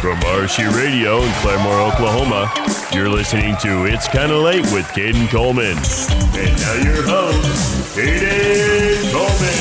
From RC Radio in Claremore, Oklahoma, you're listening to It's Kinda Late with Caden Coleman. And now your host, Caden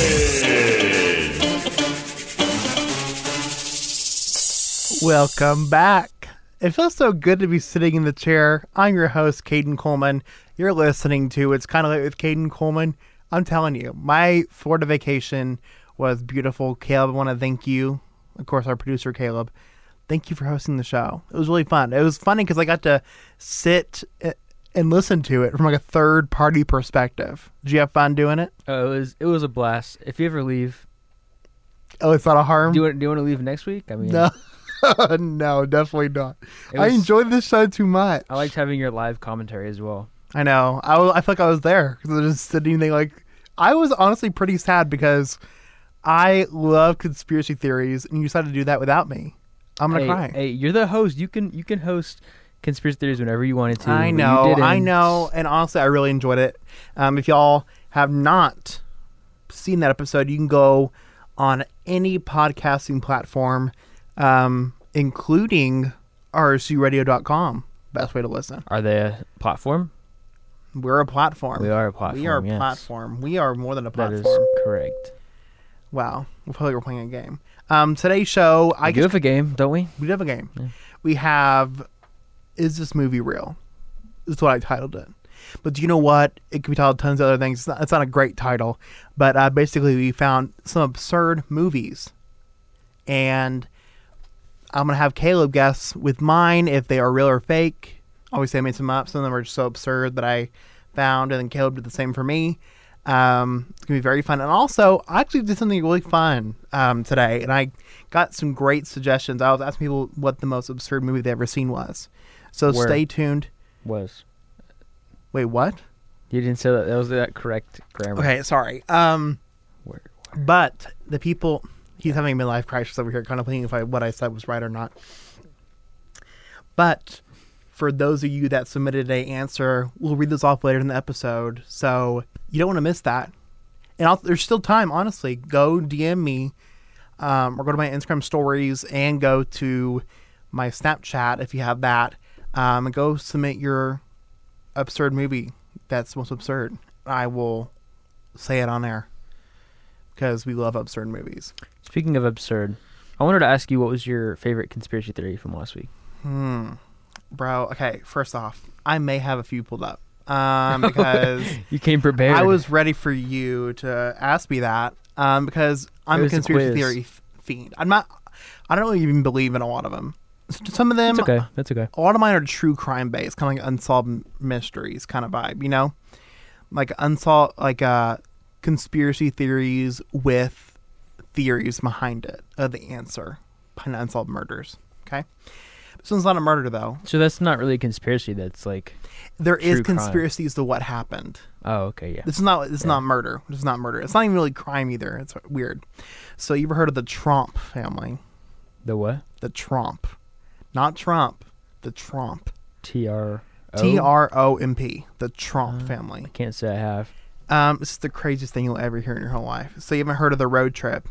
Coleman. Welcome back. It feels so good to be sitting in the chair. I'm your host, Caden Coleman. You're listening to It's Kinda Late with Caden Coleman. I'm telling you, my Florida vacation was beautiful. Caleb, I want to thank you. Of course, our producer, Caleb. Thank you for hosting the show. It was really fun. It was funny because I got to sit and listen to it from like a third-party perspective. Did you have fun doing it? Oh, it was a blast. If you ever leave, it's not a harm. Do you want to leave next week? I mean, no, no, definitely not. I enjoyed this show too much. I liked having your live commentary as well. I know. I feel like I was there because I was just sitting there. Like, I was honestly pretty sad because I love conspiracy theories, and you decided to do that without me. I'm gonna cry. Hey, you're the host. You can host conspiracy theories whenever you wanted to. I know, and honestly, I really enjoyed it. If y'all have not seen that episode, you can go on any podcasting platform, including rcradio.com. Best way to listen. Are they a platform? We're a platform. We are a platform. We are a platform. We are more than a platform. That is correct. Wow, we feel like we're playing a game. Today's show, We do have a game, don't we? We do have a game. Yeah. We have, Is This Movie Real? Is what I titled it. But do you know what? It could be titled tons of other things. It's not a great title. But basically, we found some absurd movies. And I'm going to have Caleb guess with mine if they are real or fake. Obviously, I made some up. Some of them are just so absurd that I found. And then Caleb did the same for me. It's going to be very fun. And also, I actually did something really fun today. And I got some great suggestions. I was asking people what the most absurd movie they've ever seen was. So stay tuned. Wait, what? You didn't say that. That was the correct grammar. Okay, sorry. Where? But the people... He's having a midlife crisis over here, contemplating if what I said was right or not. But for those of you that submitted an answer, we'll read this off later in the episode. So you don't want to miss that. And there's still time, honestly. Go DM me or go to my Instagram stories and go to my Snapchat if you have that. And go submit your absurd movie that's most absurd. I will say it on air because we love absurd movies. Speaking of absurd, I wanted to ask you what was your favorite conspiracy theory from last week? Bro, okay, first off, I may have a few pulled up because you came prepared. I was ready for you to ask me that because I'm a conspiracy theory fiend. I don't really even believe in a lot of them. Some of them, that's okay. A lot of mine are true crime based, kind of like unsolved mysteries kind of vibe, you know, like conspiracy theories with theories behind it, the answer behind unsolved murders. Okay, this one's not a murder though. So that's not really a conspiracy. That's like there is conspiracies to what happened. Oh, okay, yeah. This is not murder. This is not murder. It's not even really crime either. It's weird. So you ever heard of the Tromp family? The what? The Tromp. Not Trump, the Tromp. Tromp. The Tromp family. I can't say I have. This is the craziest thing you'll ever hear in your whole life. So you haven't heard of the Road Trip?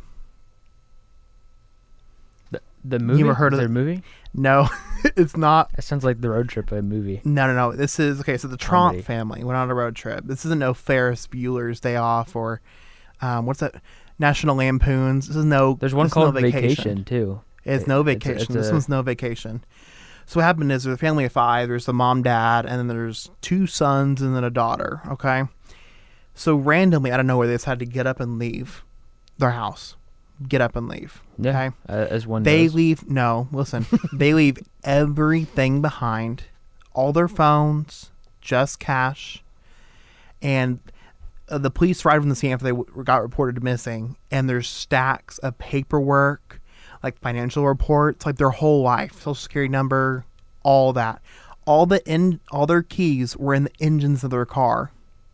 The movie? You ever heard of the movie? No, it's not. That sounds like the Road Trip, a movie. No. This is, okay, so the Tromp family went on a road trip. This isn't no Ferris Bueller's Day Off or, what's that? National Lampoons. This is no. There's one called Vacation, too. It's no vacation. This one's no vacation. So what happened is there's a family of 5. There's the mom, dad, and then there's 2 sons and then a daughter, okay? So randomly, out of nowhere, they decided to get up and leave their house. Get up and leave. Yeah, okay? As one They does. leave, no, listen. They leave everything behind. All their phones, just cash. And the police arrived on the scene after they got reported missing. And there's stacks of paperwork, like financial reports, like their whole life, social security number, all that. All their keys were in the engines of their car.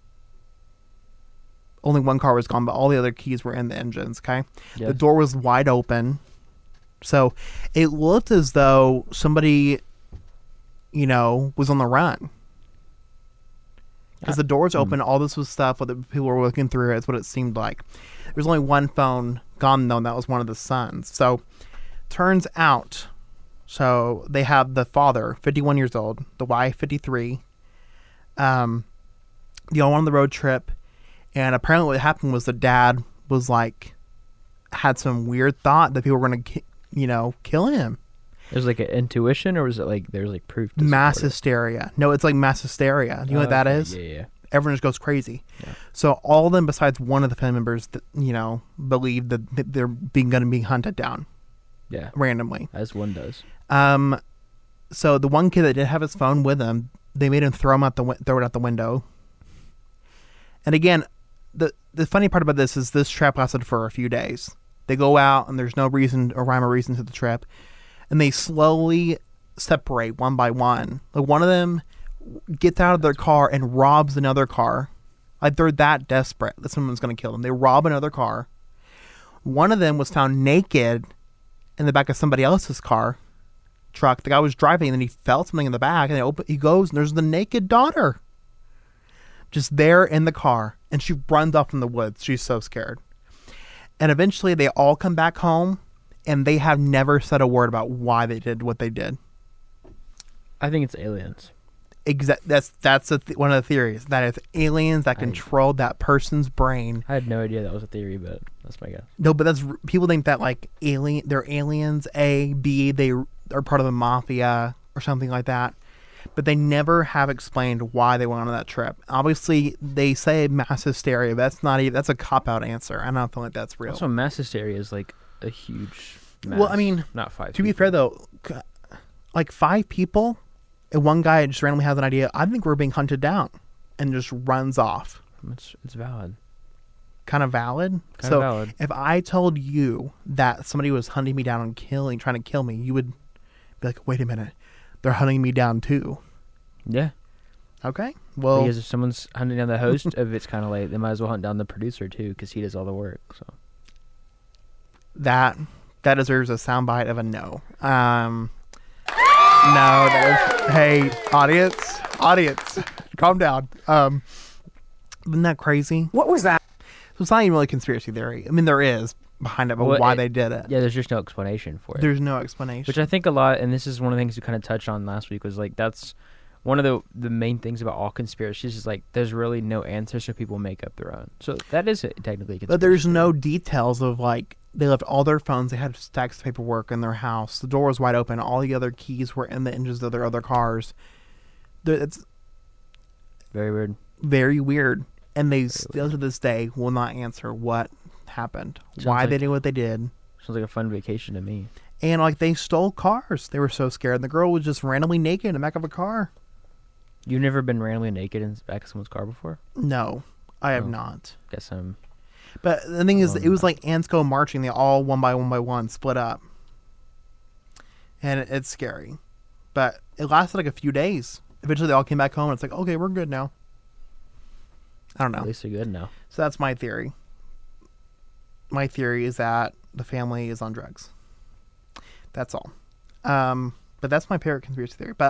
Only one car was gone, but all the other keys were in the engines, okay? Yes. The door was wide open. So it looked as though somebody, was on the run. Because the doors open, all this was stuff that people were looking through. It's what it seemed like. There's only one phone gone, though, and that was one of the sons. So turns out So they have the father, 51 years old, the wife, 53. They all went on the road trip, and apparently what happened was the dad was like, had some weird thought that people were going to, kill him. It was like an intuition, or was it like there's like proof? To Mass support it? hysteria. No, it's like mass hysteria. You know what that Okay, is? Yeah. Everyone just goes crazy. Yeah. So all of them, besides one of the family members, believe that they're going to be hunted down Yeah. randomly. As one does. So the one kid that did have his phone with him, they made him throw it out the window. And again, the funny part about this is this trip lasted for a few days. They go out and there's no reason or rhyme or reason to the trip, and they slowly separate one by one. Like one of them gets out of their car and robs another car. Like they're that desperate that someone's going to kill them. They rob another car. One of them was found naked in the back of somebody else's truck. The guy was driving, and then he felt something in the back, and he goes, and there's the naked daughter just there in the car, and she runs off in the woods. She's so scared. And eventually they all come back home, and they have never said a word about why they did what they did. I think it's aliens. That's one of the theories, that it's aliens that controlled that person's brain. I had no idea that was a theory, but that's my guess. No, but people think that like they're aliens, A, B, they are part of the mafia or something like that. But they never have explained why they went on that trip. Obviously, they say mass hysteria. But that's a cop-out answer. I don't feel like that's real. Also, mass hysteria is like a huge mass. Well, I mean, not 5 to be people. fair though, like 5 people, and one guy just randomly has an idea. I think we're being hunted down, and just runs off. It's valid. Kind of valid. Kind of valid. If I told you that somebody was hunting me down and trying to kill me, you would be like, "Wait a minute, they're hunting me down too." Yeah. Okay. Well, Because if someone's hunting down the host of It's Kind of Late, they might as well hunt down the producer too, because he does all the work. So that deserves a soundbite of a no. No, hey, audience, calm down. Isn't that crazy? What was that? So it's not even really a conspiracy theory. I mean, there is behind it, but Well, why they did it. yeah, there's just no explanation for it. There's no explanation. Which I think a lot, and this is one of the things we kind of touched on last week, was like that's one of the main things about all conspiracies is like there's really no answer, so people make up their own. So that is technically a conspiracy. But there's no details of like they left all their phones. They had stacks of paperwork in their house. The door was wide open. All the other keys were in the engines of their other cars. It's very weird. very weird. And they still to this day will not answer what happened, why like- they did what they did. Sounds like a fun vacation to me. And like they stole cars. They were so scared. The girl was just randomly naked in the back of a car. You've never been randomly naked in the back of someone's car before? No, I have Oh. not. Guess I'm. But the thing is, it was like ants go marching. They all one by one split up, and it's scary. But it lasted like a few days. Eventually, they all came back home. And it's like, okay, we're good now. I don't know. At least they're good now. So that's my theory. My theory is that the family is on drugs. That's all. But that's my favorite conspiracy theory. But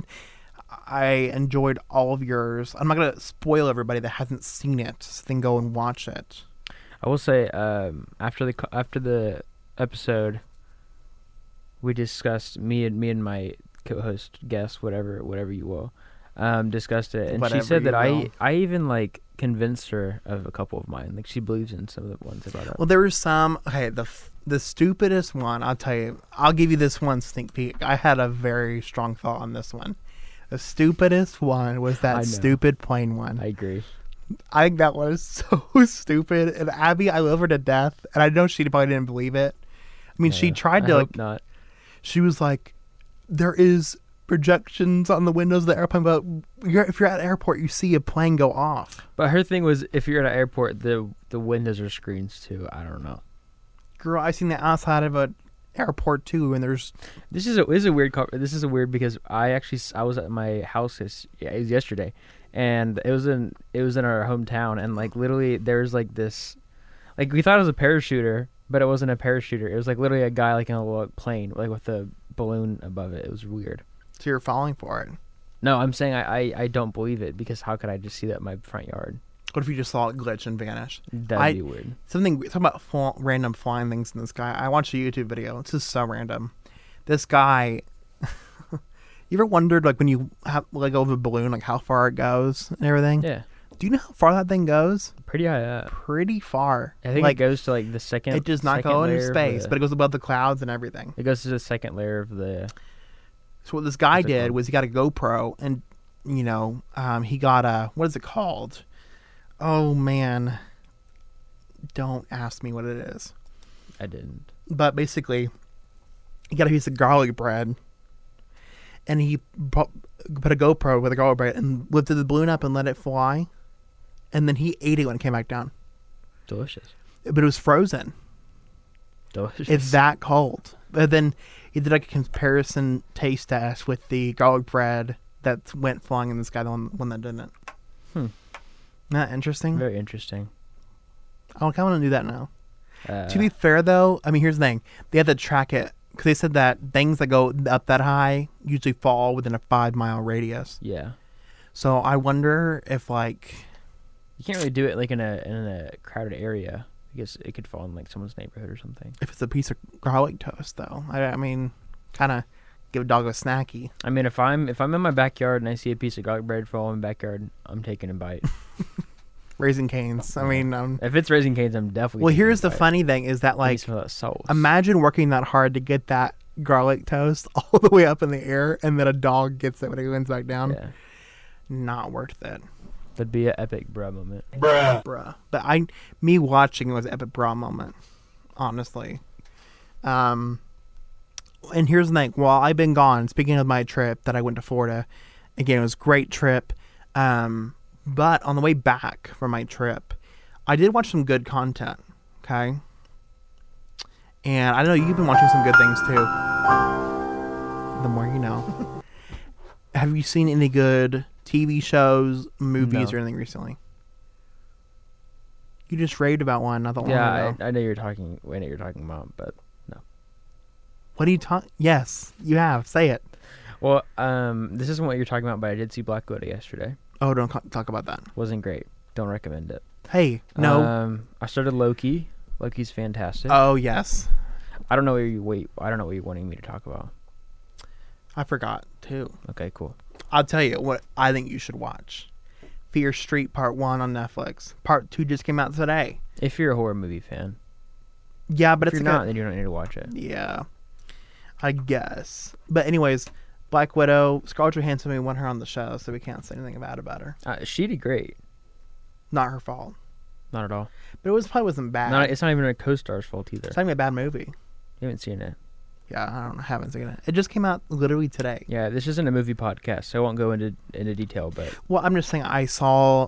I enjoyed all of yours. I'm not going to spoil everybody that hasn't seen it. So then go and watch it. I will say, after the episode, we discussed me and my co-host, guest, whatever you will, discussed it, and Whatever she said that you will. I even like convinced her of a couple of mine. Like she believes in some of the ones I brought up. Well, there was some. Okay, the stupidest one. I'll tell you. I'll give you this one sneak peek. I had a very strong thought on this one. The stupidest one was I know. that stupid plane one. I agree. I think that was so stupid. And Abby, I love her to death, and I know she probably didn't believe it. I mean, she tried I to. hope not. She was like, "There is projections on the windows of the airplane, but if you're at an airport, you see a plane go off." But her thing was, if you're at an airport, the windows are screens too. I don't know. Girl, I seen the outside of an airport too, and there's This is a weird. This is a weird because I was at my house yesterday, and it was in our hometown, and like literally there's like this, like we thought it was a parachuter, but it wasn't a parachuter. It was like literally a guy like in a little plane, like with a balloon above it. It was weird. so you're falling for it. No, I'm saying I don't believe it because how could I just see that in my front yard? What if you just saw it glitch and vanish? That'd be weird. Talking about random flying things in the sky. I watched a YouTube video. It's just so random. This guy. You ever wondered, like, when you have like over a balloon, like how far it goes and everything? Yeah. Do you know how far that thing goes? Pretty high up. Pretty far. I think like, it goes to like the second. it does not second go into layer of space, the- but it goes above the clouds and everything. it goes to the second layer of the. So what this guy What's it did called? was he got a GoPro and, he got a, what is it called? Oh man, don't ask me what it is. I didn't. But basically, he got a piece of garlic bread, and he put a GoPro with a garlic bread and lifted the balloon up and let it fly, and then he ate it when it came back down. Delicious. But it was frozen. Delicious. It's that cold. But then he did like a comparison taste test with the garlic bread that went flying in the sky, the one that didn't. Hmm. Isn't that interesting? Very interesting. I kind of want to do that now. To be Uh, fair, though, I mean, here's the thing. They had to track it because they said that things that go up that high usually fall within a 5-mile radius. yeah. So I wonder if, like, You can't really do it like in a crowded area because it could fall in like someone's neighborhood or something. if it's a piece of garlic toast, though. I mean, kind of give a dog a snacky. I mean, if I'm in my backyard and I see a piece of garlic bread fall in my backyard, I'm taking a bite. Raising Cane's. I mean, If it's Raising Cane's, I'm definitely. well, taking here's a the bite. funny thing is that, At like, least for that sauce. imagine working that hard to get that garlic toast all the way up in the air, and then a dog gets it when it lands back down. Yeah, Not worth it, that'd be an epic bruh moment. bruh. But me watching it was an epic bra moment, honestly. And here's the thing: while I've been gone, speaking of my trip that I went to Florida, again, it was a great trip. But on the way back from my trip, I did watch some good content. Okay. And I know you've been watching some good things too. The more you know. Have you seen any good TV shows, movies, No. or anything recently? You just raved about one not that long Yeah, ago. I know you're talking. I know what you're talking about, but What are you talking? Yes, you have. Say it. well, this isn't what you're talking about, but I did see Black Widow yesterday. Oh, don't talk about that. Wasn't great. Don't recommend it. Hey, no. I started Loki. Loki's fantastic. Oh, yes. I don't know what I don't know what you're wanting me to talk about. I forgot too. Okay, cool. I'll tell you what I think you should watch. Fear Street Part 1 on Netflix. Part 2 just came out today. If you're a horror movie fan, Yeah, but if it's you're like not, then you don't need to watch it. yeah, I guess. But anyways, Black Widow, Scarlett Johansson, we want her on the show, so we can't say anything bad about her. She did great. Not her fault. Not at all. But it probably wasn't bad. It's not even a co-star's fault either. It's not even a bad movie. You haven't seen it. Yeah, I don't know. Haven't seen it. It just came out literally today. Yeah, this isn't a movie podcast, so I won't go into detail. But Well, I'm just saying I saw.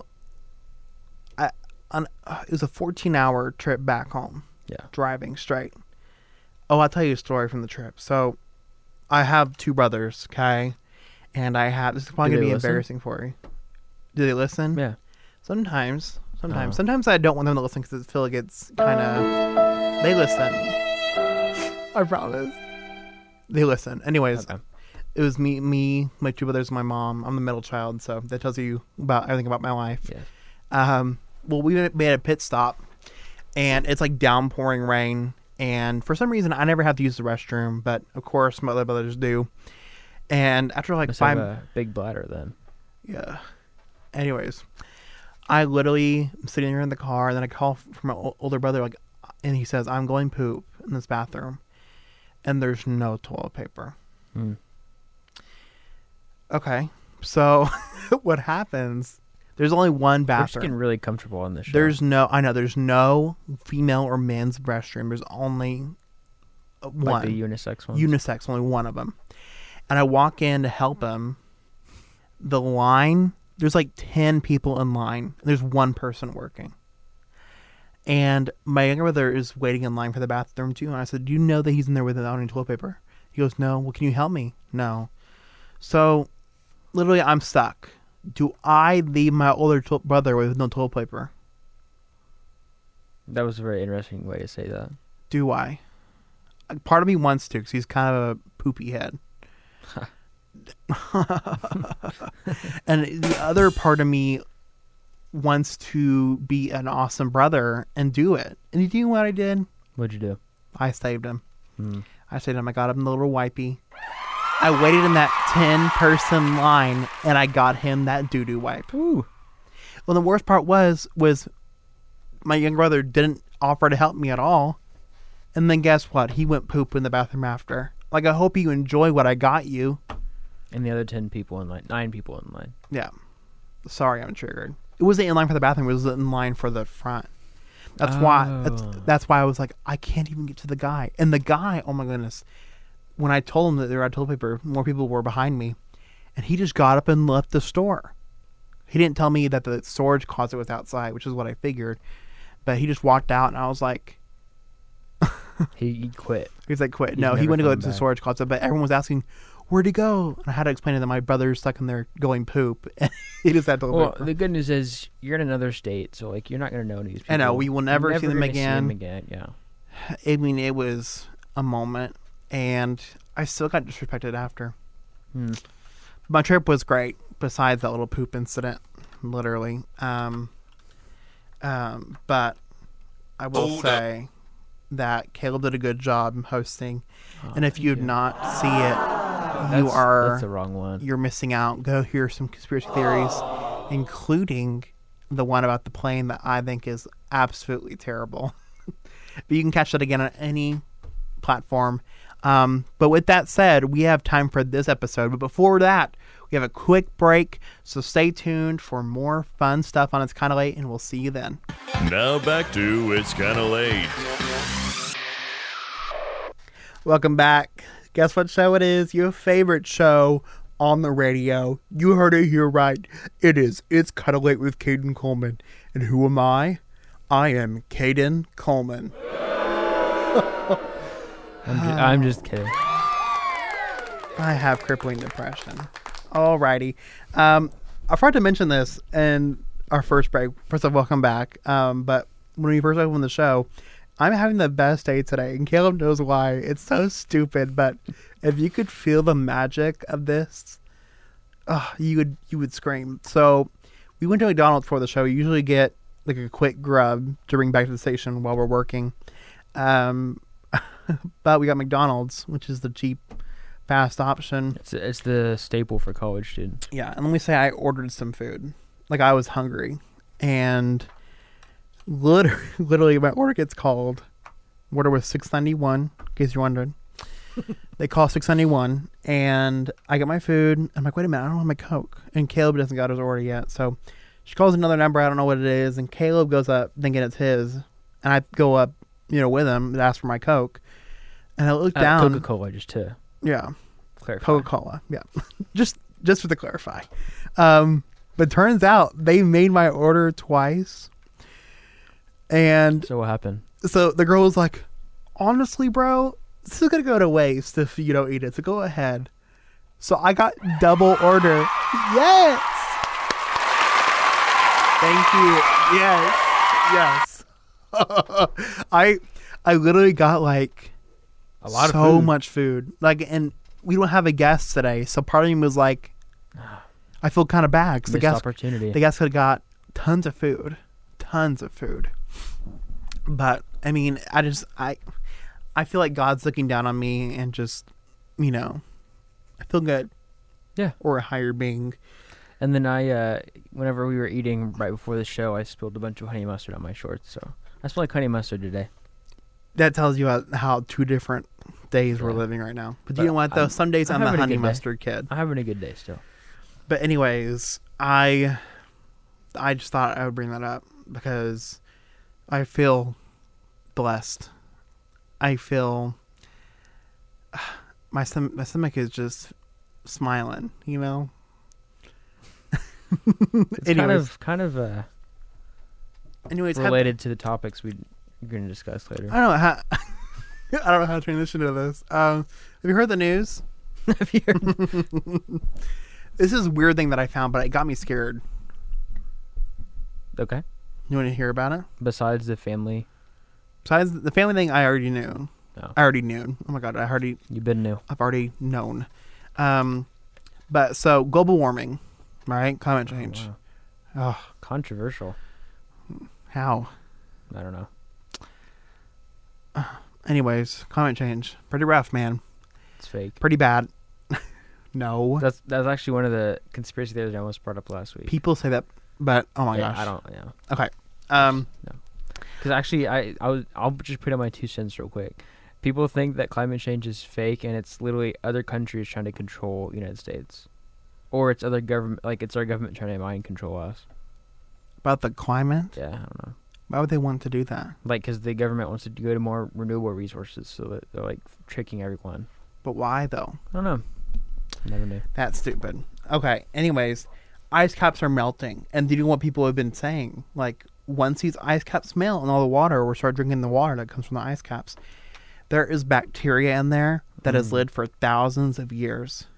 It was a 14-hour trip back home. Yeah. Driving straight. Oh, I'll tell you a story from the trip. So, I have 2 brothers, okay? And this is probably Do going to they be listen? embarrassing for you. Do they listen? yeah, Sometimes. Oh. Sometimes I don't want them to listen because I feel like it's kind of. They listen. I promise. They listen. Anyways, okay. it was me, my 2 brothers, and my mom. I'm the middle child, so that tells you about everything about my life. Yeah. Well, we made a pit stop, and it's like downpouring rain. And for some reason, I never have to use the restroom, but of course, my other brothers do. And after like Must 5, have a big bladder then. yeah. Anyways, I literally am sitting there in the car, and then I call from my older brother, like, and he says, "I'm going poop in this bathroom," and there's no toilet paper. Hmm. Okay, so what happens? There's only one We're just bathroom. getting really comfortable on this show. There's no female or men's restroom. There's only one. like the unisex ones. Unisex, only one of them. And I walk in to help him. The line, there's like 10 people in line. There's one person working. And my younger brother is waiting in line for the bathroom too. And I said, "Do you know that he's in there without any toilet paper?" He goes, "No." "Well, can you help me?" "No." So, literally, I'm stuck. Do I leave my older brother with no toilet paper? That was a very interesting way to say that. Do I? Part of me wants to because he's kind of a poopy head. And the other part of me wants to be an awesome brother and do it. And you know what I did? What'd you do? I saved him. Hmm. I said, oh my God, I'm the little wipey. I waited in that 10-person line, and I got him that doo-doo wipe. Ooh. Well, the worst part was my younger brother didn't offer to help me at all. And then guess what? He went poop in the bathroom after. Like, I hope you enjoy what I got you. And the other 10 people in line, 9 people in line. Yeah. Sorry, I'm triggered. It wasn't in line for the bathroom. It was in line for the front. That's why I was like, I can't even get to the guy. And the guy, oh my goodness, when I told him that there were toilet paper, more people were behind me. And he just got up and left the store. He didn't tell me that the storage closet was outside, which is what I figured. But he just walked out, and I was like... he quit. He's like, quit. No, he went to go to the storage closet, but everyone was asking, where'd he go? And I had to explain to them my brother's stuck in there going poop. And he just had to... Well, the good news is you're in another state, so like you're not going to know these people. I know, we will never see them again. Yeah. I mean, it was a moment, and I still got disrespected after. My trip was great, besides that little poop incident, literally. But I will say that Caleb did a good job hosting, and if you did not see it, that's the wrong one. You're missing out. Go hear some conspiracy theories, including the one about the plane that I think is absolutely terrible. But you can catch that again on any platform. But with that said, we have time for this episode. But before that, we have a quick break. So stay tuned for more fun stuff on It's Kinda Late, and we'll see you then. Now back to It's Kinda Late. Welcome back. Guess what show it is? Your favorite show on the radio. You heard it here right. It is It's Kinda Late with Caden Coleman. And who am I? I am Caden Coleman. I'm just kidding. I have crippling depression. Alrighty. I forgot to mention this in our first break. First of all, welcome back. But when we first opened the show, I'm having the best day today, and Caleb knows why. It's so stupid, but if you could feel the magic of this, you would scream. So we went to McDonald's for the show. We usually get like a quick grub to bring back to the station while we're working. But we got McDonald's, which is the cheap, fast option. It's the staple for college students. Yeah, and let me say I ordered some food. Like, I was hungry, and literally my order gets called. Order was $6.91, in case you're wondering. They call $6.91, and I get my food. I'm like, wait a minute, I don't have my Coke. And Caleb doesn't got his order yet, so she calls another number, I don't know what it is, and Caleb goes up thinking it's his, and I go up, with him and ask for my Coke. And I look down. Coca-Cola, just to clarify. Coca-Cola, yeah. just for the clarify. But turns out they made my order twice. And so what happened? So the girl was like, honestly, bro, this is going to go to waste if you don't eat it. So go ahead. So I got double order. Yes. Thank you. Yes. I literally got like a lot so of food. much food. Like, and we don't have a guest today, so part of me was like, I feel kind of bad because the guest could have got tons of food. But I mean, I feel like God's looking down on me and just, I feel good. Yeah. Or a higher being. And then whenever we were eating right before the show, I spilled a bunch of honey mustard on my shorts. So I smell like honey mustard today. That tells you how two different days we're living right now. But you know what, though? Some days I'm the honey mustard kid. I'm having a good day still. But anyways, I just thought I would bring that up because I feel blessed. I feel my stomach is just smiling, It's kind of related to the topics we're going to discuss later. I don't know how I don't know how to transition to this. Have you heard the news? Have you heard? This is a weird thing that I found, but it got me scared. Okay. You want to hear about it? Besides the family thing, I already knew. Oh. I already knew. Oh my God, You've been new. I've already known. But so global warming, right? Climate change. Oh, wow. Controversial. How? I don't know. Anyways, climate change. Pretty rough, man. It's fake. Pretty bad. No. That's actually one of the conspiracy theories I almost brought up last week. People say that, but oh my Yeah, gosh. I don't. Yeah. Okay. Because actually, I'll just put in my 2 cents real quick. People think that climate change is fake, and it's literally other countries trying to control the United States, or it's other government, like it's our government trying to mind control us. About the climate? Yeah, I don't know. Why would they want to do that? Like, because the government wants to go to more renewable resources, so that they're like tricking everyone. But why though? I don't know. Never knew. That's stupid. Okay. Anyways, ice caps are melting, and do you know what people have been saying? Like, once these ice caps melt and all the water, or start drinking the water that comes from the ice caps, there is bacteria in there that has lived for thousands of years.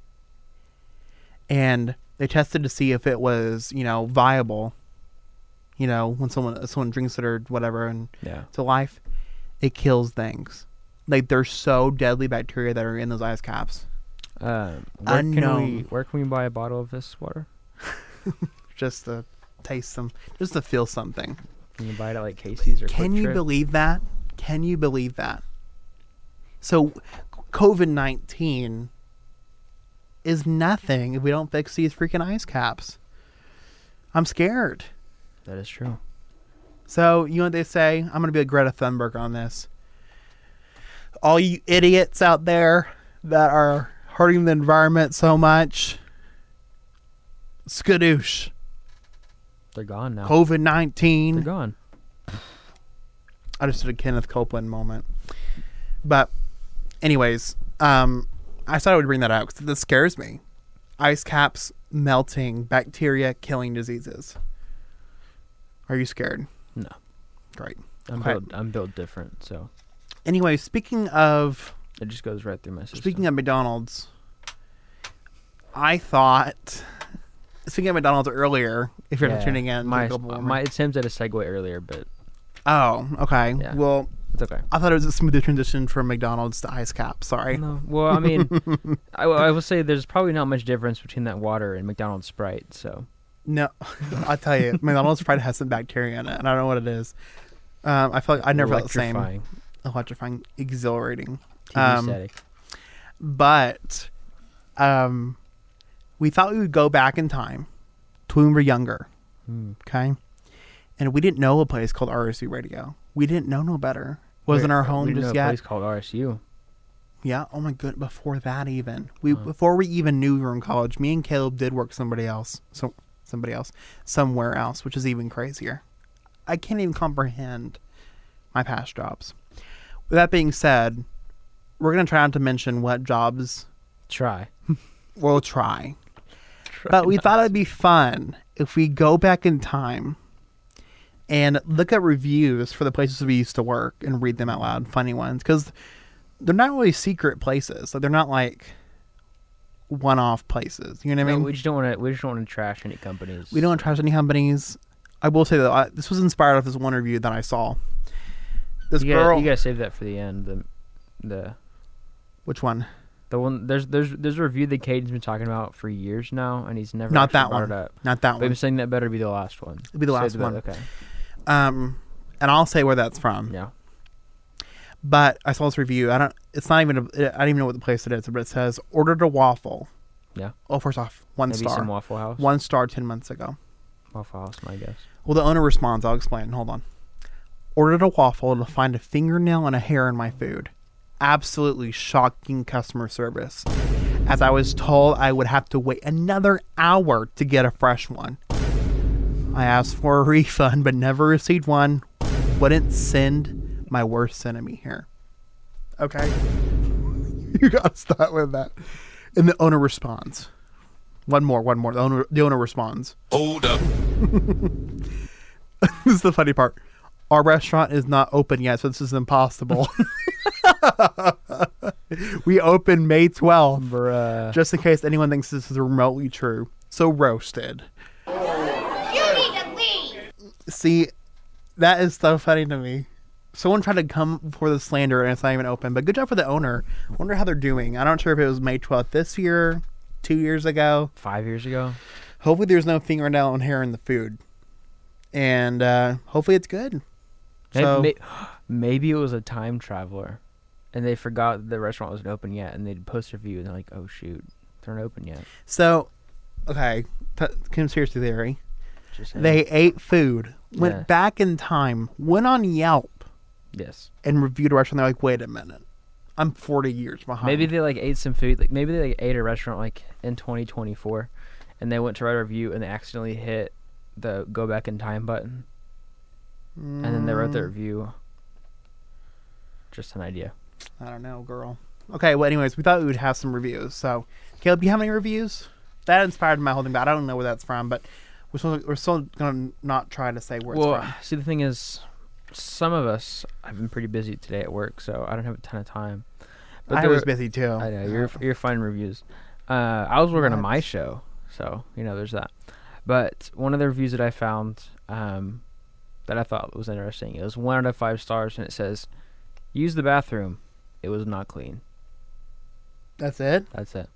And they tested to see if it was, viable. When someone drinks it or whatever and Yeah. to life, it kills things. Like, there's so deadly bacteria that are in those ice caps. Where Unknown. can we buy a bottle of this water? Just to taste some, just to feel something. Can you buy it at like Casey's or Can Quick you Trip? believe that? Can you believe that? So, COVID-19 is nothing if we don't fix these freaking ice caps. I'm scared. That is true. So, you know what they say? I'm going to be a Greta Thunberg on this. All you idiots out there that are hurting the environment so much, skadoosh. They're gone now. COVID-19. They're gone. I just did a Kenneth Copeland moment. But, anyways, I thought I would bring that out because this scares me. Ice caps melting, bacteria killing diseases. Are you scared? No. Great. I'm Okay. built different, so Anyway, speaking of it just goes right through my system. Speaking of McDonald's, I thought. Speaking of McDonald's earlier, if you're not tuning in, my Global Warming. my attempt at a segue earlier, but Oh, okay. Yeah. Well, it's okay. I thought it was a smoother transition from McDonald's to ice cap. Sorry. No, well, I mean, I will say there's probably not much difference between that water and McDonald's Sprite. So No, I'll tell you, McDonald's Sprite has some bacteria in it, and I don't know what it is. I feel like I never felt the same. Electrifying, exhilarating. TV static. But we thought we would go back in time to when we were younger. Okay. And we didn't know a place called RSU Radio. We didn't know no better. Wasn't our home we didn't just know a yet. place called RSU. Yeah. Oh my goodness. Before that, even before we even knew we were in college, me and Caleb did work somewhere else, which is even crazier. I can't even comprehend my past jobs. With that being said, we're gonna try not to mention what jobs Try. we'll try. But we thought it'd be fun if we go back in time and look at reviews for the places we used to work and read them out loud, funny ones, because they're not really secret places. Like, they're not like one-off places. You know what I mean? We just don't want to. We just don't want to trash any companies. We don't want to trash any companies. I will say that this was inspired off this one review that I saw. This girl. You gotta save that for the end. The Which one? The one there's a review that Caden's been talking about for years now, and he's never Not actually that brought one. it up. Not that But I'm one. saying that better be the last one. It'll be the last Save one. Okay. And I'll say where that's from. Yeah. But I saw this review. I don't even know what the place it is, but it says ordered a waffle. Yeah. Oh, first off, one Maybe star. some Waffle House. 1 star 10 months ago. Waffle House, my guess. Well, the owner responds. I'll explain. Hold on. Ordered a waffle to find a fingernail and a hair in my food. Absolutely shocking customer service. As I was told I would have to wait another hour to get a fresh one. I asked for a refund but never received one. Wouldn't send my worst enemy here. Okay? You gotta start with that. And the owner responds. One more. The owner responds. Hold up. This is the funny part. Our restaurant is not open yet, so this is impossible. We open May 12th. Bruh. Just in case anyone thinks this is remotely true. So roasted. You need to leave. See, that is so funny to me. Someone tried to come for the slander and it's not even open. But good job for the owner. I wonder how they're doing. I'm not sure if it was May 12th this year, 2 years ago. 5 years ago. Hopefully there's no fingernail and hair in the food. And hopefully it's good. So, maybe it was a time traveler, and they forgot the restaurant wasn't open yet, and they'd post a review, and they're like, "Oh shoot, they're not open yet." So, okay, conspiracy theory. Just saying. They ate food, went Yeah. back in time, went on Yelp, yes. and reviewed a restaurant. They're like, wait a minute, I'm 40 years behind. Maybe they like ate some food. Like maybe they like, ate a restaurant like in 2024, and they went to write a review and they accidentally hit the go back in time button, and then they wrote the review. Just an idea. I don't know, girl. Okay, well, anyways, we thought we would have some reviews. So, Caleb, do you have any reviews? That inspired my whole thing, but I don't know where that's from. But we're still going to not try to say where it's from. See, the thing is, some of us have been pretty busy today at work, so I don't have a ton of time. But I there was were- busy too. I know you're finding reviews. I was working on What? my show, so there's that. But one of the reviews that I found that I thought was interesting, it was 1 out of 5 stars, and it says, "Use the bathroom. It was not clean." That's it? That's it.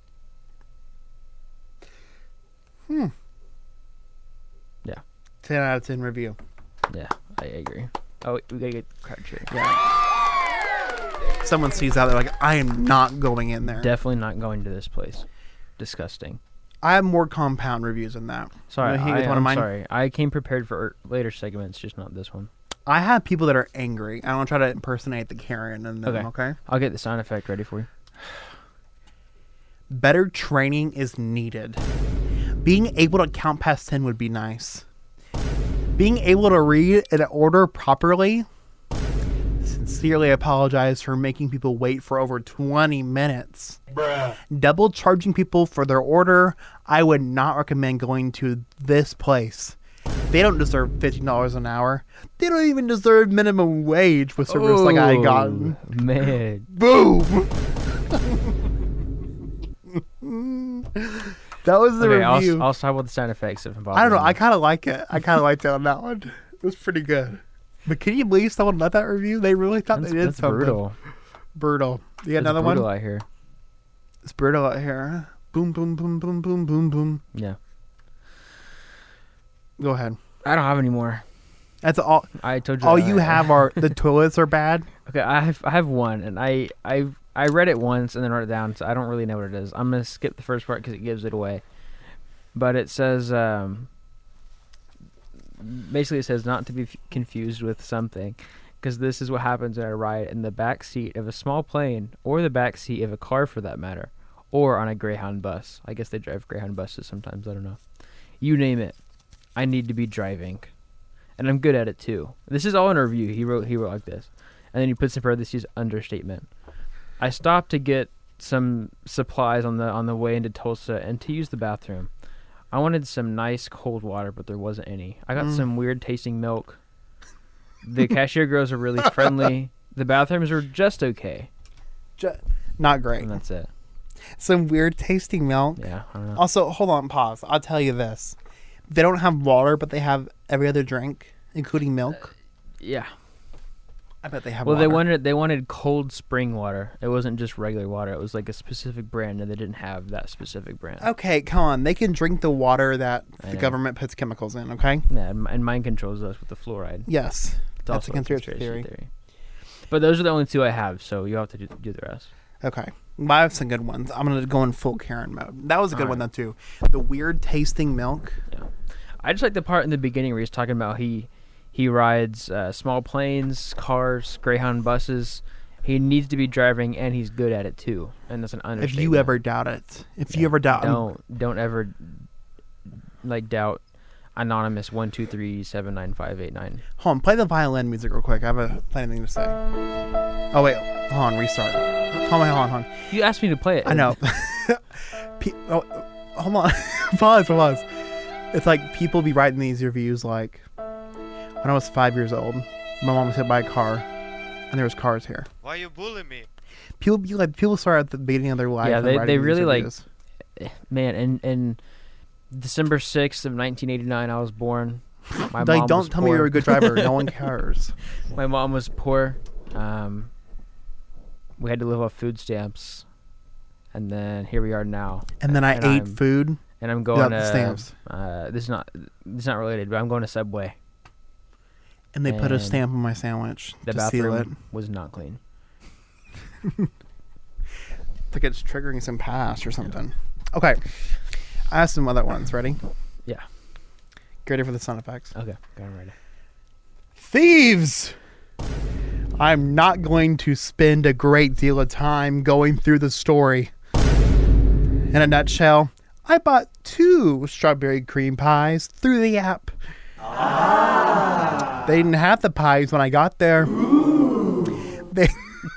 10 out of 10 review. Yeah, I agree. Oh, we gotta get Crabtree. Someone sees that, they're like, I am not going in there. Definitely not going to this place. Disgusting. I have more compound reviews than that. Sorry, You wanna hear one of I'm mine? sorry. I came prepared for later segments, just not this one. I have people that are angry. I don't try to impersonate the Karen in them, okay? I'll get the sound effect ready for you. Better training is needed. Being able to count past 10 would be nice. Being able to read and order properly. Sincerely apologize for making people wait for over 20 minutes. Double charging people for their order. I would not recommend going to this place. They don't deserve $15 an hour. They don't even deserve minimum wage with service like I gotten. Man. Boom! That was the Okay, review. I'll start with the sound effects if I'm I don't know. I kind of like it. I kind of liked it on that one. It was pretty good. But can you believe someone left that review? They really thought they did that's something. brutal. Brutal. You got It's another brutal one? out here. It's brutal out here. Boom, boom, boom, boom, boom, boom, boom. Yeah. Go ahead. I don't have any more. That's all. I told you. All you have are the toilets are bad. Okay, I have one, and I read it once and then wrote it down, so I don't really know what it is. I'm gonna skip the first part because it gives it away. But it says, basically, it says not to be confused with something, because this is what happens when I ride in the back seat of a small plane, or the back seat of a car, for that matter, or on a Greyhound bus. I guess they drive Greyhound buses sometimes. I don't know. You name it, I need to be driving, and I'm good at it too. This is all in a review. He wrote like this, and then he puts in parentheses understatement. I stopped to get some supplies on the way into Tulsa and to use the bathroom. I wanted some nice cold water, but there wasn't any. I got some weird tasting milk. The cashier girls are really friendly. The bathrooms are just okay, Not great. and that's it. Some weird tasting milk. Yeah, I don't know. Also, hold on, pause. I'll tell you this. They don't have water, but they have every other drink, including milk. Yeah. I bet they have Well, water. they wanted cold spring water. It wasn't just regular water. It was like a specific brand, and they didn't have that specific brand. Okay, come on. They can drink the water that I the know. government puts chemicals in, okay? Yeah, and mind controls us with the fluoride. Yes. It's That's also a conspiracy theory. But those are the only two I have, so you have to do the rest. Okay. Well, I have some good ones. I'm going to go in full Karen mode. That was a good one, though, Alright. too. The weird tasting milk. Yeah, I just like the part in the beginning where he's talking about he rides small planes, cars, Greyhound buses. He needs to be driving, and he's good at it too. And that's an understatement. If you ever doubt it. If you ever doubt don't ever doubt anonymous 123795899. Hold on. Play the violin music real quick. I have a funny thing to say. Oh, wait. Hold on. Restart. Hold on. You asked me to play it. I know. Hold on. Pause. It's like people be writing these reviews like, when I was 5 years old, my mom was hit by a car, and there was cars here. Why you bullying me? People start at the beginning of their life. Yeah, and they writing these really, like, reviews. Man, in December 6th of 1989, I was born. My Like, mom don't was tell me poor. you're a good driver. No one cares. My mom was poor. We had to live off food stamps, and then here we are now. And then I ate I'm- food. And I'm going without to the stamps. This is not related, but I'm going to Subway. And they put a And stamp on my sandwich The to seal it. bathroom was not clean. Like it's triggering some past or something. Okay. I have some other ones. Ready? Yeah. Get ready for the sound effects. Okay, got it ready. Thieves! I'm not going to spend a great deal of time going through the story. In a nutshell, I bought 2 strawberry cream pies through the app. They didn't have the pies when I got there. They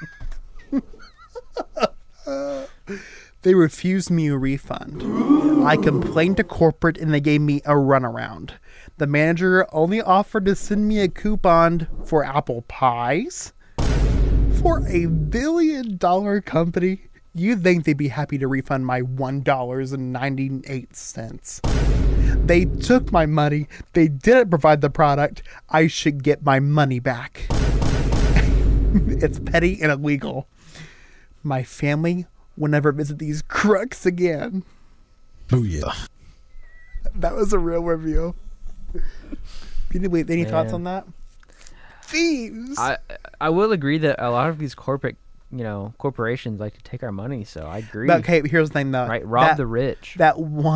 They refused me a refund. I complained to corporate and they gave me a runaround. The manager only offered to send me a coupon for apple pies. For a $1 billion company, you'd think they'd be happy to refund my $1.98. They took my money. They didn't provide the product. I should get my money back. It's petty and illegal. My family will never visit these crooks again. Oh, yeah. That was a real review. Any thoughts on that? Thieves. I will agree that a lot of these corporations like to take our money, so I agree. But, okay, here's the thing though. Right, rob the rich. That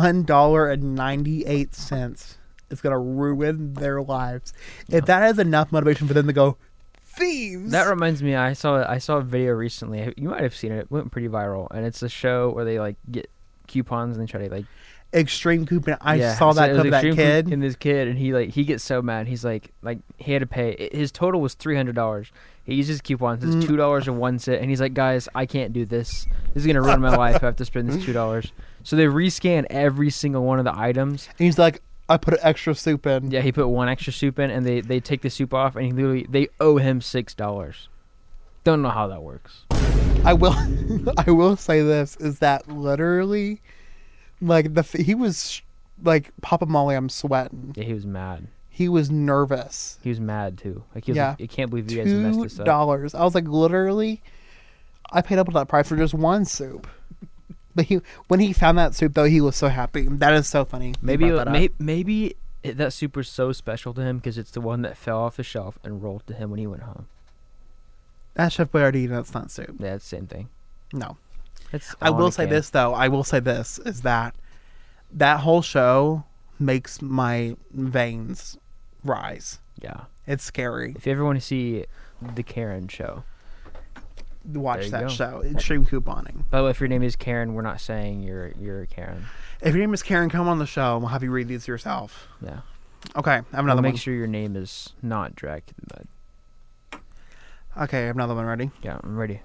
$1.98 is gonna ruin their lives. If that has enough motivation for them to go, thieves. That reminds me, I saw a video recently. You might have seen it. It went pretty viral, and it's a show where they like get coupons and they try to like extreme coupon. I saw that so it was clip of that extreme kid. and this kid, and he gets so mad. He's like he had to pay. His total was $300. He uses coupons. It's $2.01, and he's like, guys, I can't do this. This is gonna ruin my life. I have to spend this $2. So they rescan every single one of the items. And he's like, I put an extra soup in. Yeah, he put 1 extra soup in, and they take the soup off, and they owe him $6. Don't know how that works. I will say this is that literally, like he was like, Papa Molly, I'm sweating. Yeah, he was mad. He was nervous. He was mad too. Like he was like, I can't believe you guys messed this up. $2. I was like, literally, I paid up that price for just one soup. But when he found that soup, though, he was so happy. That is so funny. Maybe that soup was so special to him because it's the one that fell off the shelf and rolled to him when he went home. That's Chef Boyardee. That's not soup. Yeah, it's the same thing. No. I will say this, though. I will say this, is that whole show makes my veins rise. Yeah. It's scary. If you ever want to see the Karen show, watch that show. Extreme couponing. By the way, if your name is Karen, we're not saying you're a Karen. If your name is Karen, come on the show and we'll have you read these yourself. Yeah. Okay, I have another one. Make sure your name is not dragged to the mud. Okay, I have another one. Ready? Yeah, I'm ready.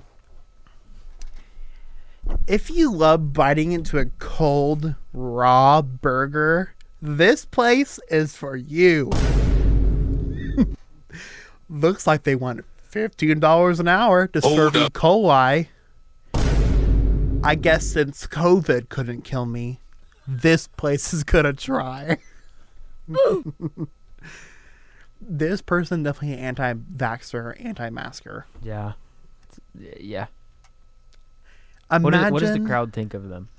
If you love biting into a cold, raw burger, this place is for you. Looks like they want $15 an hour to serve E. coli. I guess since COVID couldn't kill me, this place is gonna try. This person definitely anti-vaxxer, anti-masker. Yeah. Yeah. Imagine, what does the crowd think of them?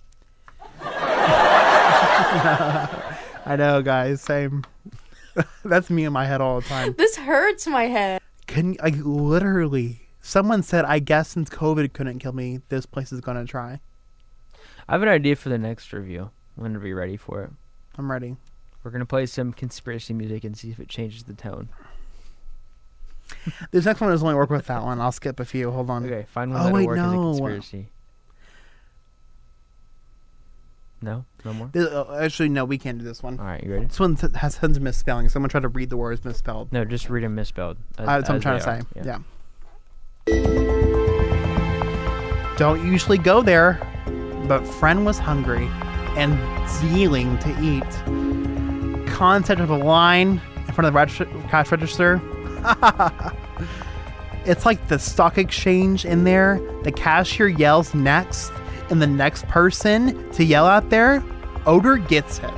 I know, guys. Same. That's me in my head all the time. This hurts my head. Literally, someone said, I guess since COVID couldn't kill me, this place is gonna try. I have an idea for the next review. Whenever you're ready for it. I'm ready. We're gonna play some conspiracy music and see if it changes the tone. This next one doesn't only work with that one. I'll skip a few. Hold on. Okay, find one that'll work as a conspiracy. No? No more? Actually, no, we can't do this one. All right, you ready? This one has tons of misspelling. Someone tried to read the words misspelled. No, just read them misspelled. That's what I'm trying to say. Yeah. Don't usually go there, but friend was hungry and zealing to eat. Concept of a line in front of the cash register. It's like the stock exchange in there. The cashier yells next, and the next person to yell out there, Odor gets it.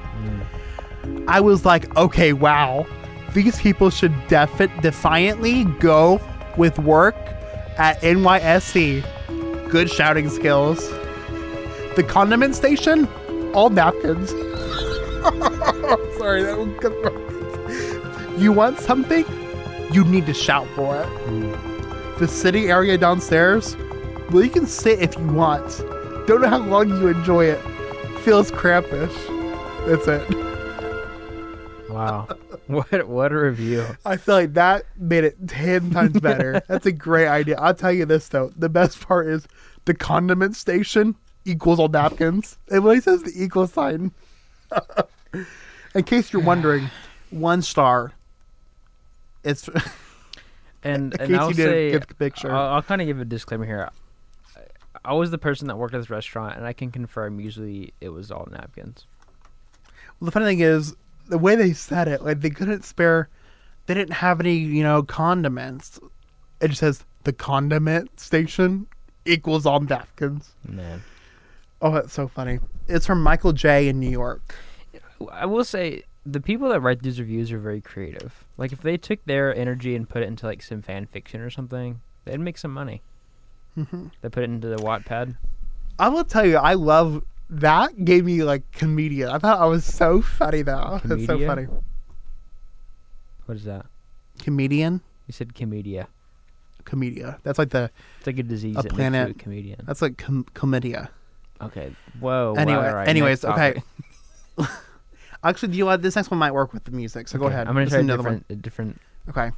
I was like, okay, wow. These people should defiantly go with work at NYSC. Good shouting skills. The condiment station, all napkins. Sorry, that one. You want something? you need to shout for it. The city area downstairs, well, you can sit if you want. Don't know how long you enjoy it. Feels crampish. That's it. Wow. What a review. I feel like that made it 10 times better. That's a great idea. I'll tell you this, though. The best part is the condiment station equals all napkins. It really says the equal sign. In case you're wondering, 1 star. It's... And in case I'll you didn't say, get the picture. I'll kind of give a disclaimer here. I was the person that worked at this restaurant, and I can confirm usually it was all napkins. Well, the funny thing is, the way they said it, like they couldn't spare, they didn't have any, condiments. It just says the condiment station equals all napkins. Man. Oh, that's so funny. It's from Michael J. in New York. I will say, the people that write these reviews are very creative. Like, if they took their energy and put it into, like, some fan fiction or something, they'd make some money. Mm-hmm. They put it into the Wattpad. I will tell you, I love that. Gave me like comedian. I thought I was so funny though. It's so Comedia? funny. What is that? Comedian, You said comedia. comedia. That's like the. It's like a disease A that planet. makes you a comedian. That's like comedia. Okay. Whoa. Anyway, wow, all right, anyways, next okay. topic. Actually, you know what? This next one might work with the music. So go Okay, ahead. I'm gonna This try is a another one. different. Okay.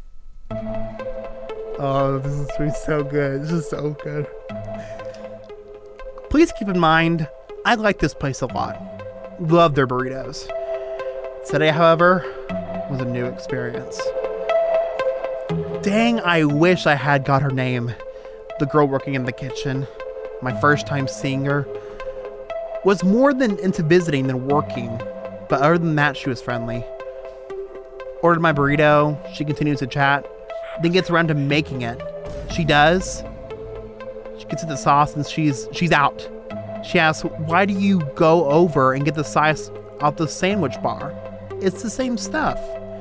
Oh, this is gonna be so good. This is so good. Please keep in mind, I like this place a lot. Love their burritos. Today, however, was a new experience. Dang, I wish I had got her name. The girl working in the kitchen. My first time seeing her. Was more than into visiting than working. But other than that, she was friendly. Ordered my burrito. She continues to chat. Then gets around to making it. She does. She gets to the sauce and she's out. She asks, why do you go over and get the sauce off the sandwich bar? It's the same stuff.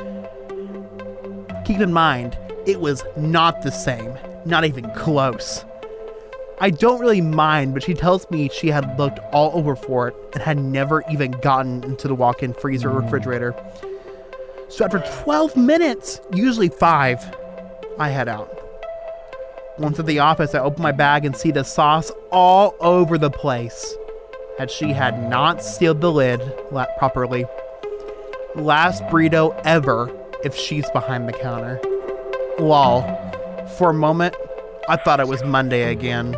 Keep in mind, it was not the same. Not even close. I don't really mind, but she tells me she had looked all over for it and had never even gotten into the walk-in freezer or refrigerator. So after 12 minutes, usually 5, I head out. Once at the office, I open my bag and see the sauce all over the place, as she had not sealed the lid properly. Last burrito ever if she's behind the counter. Lol. For a moment, I thought it was Monday again.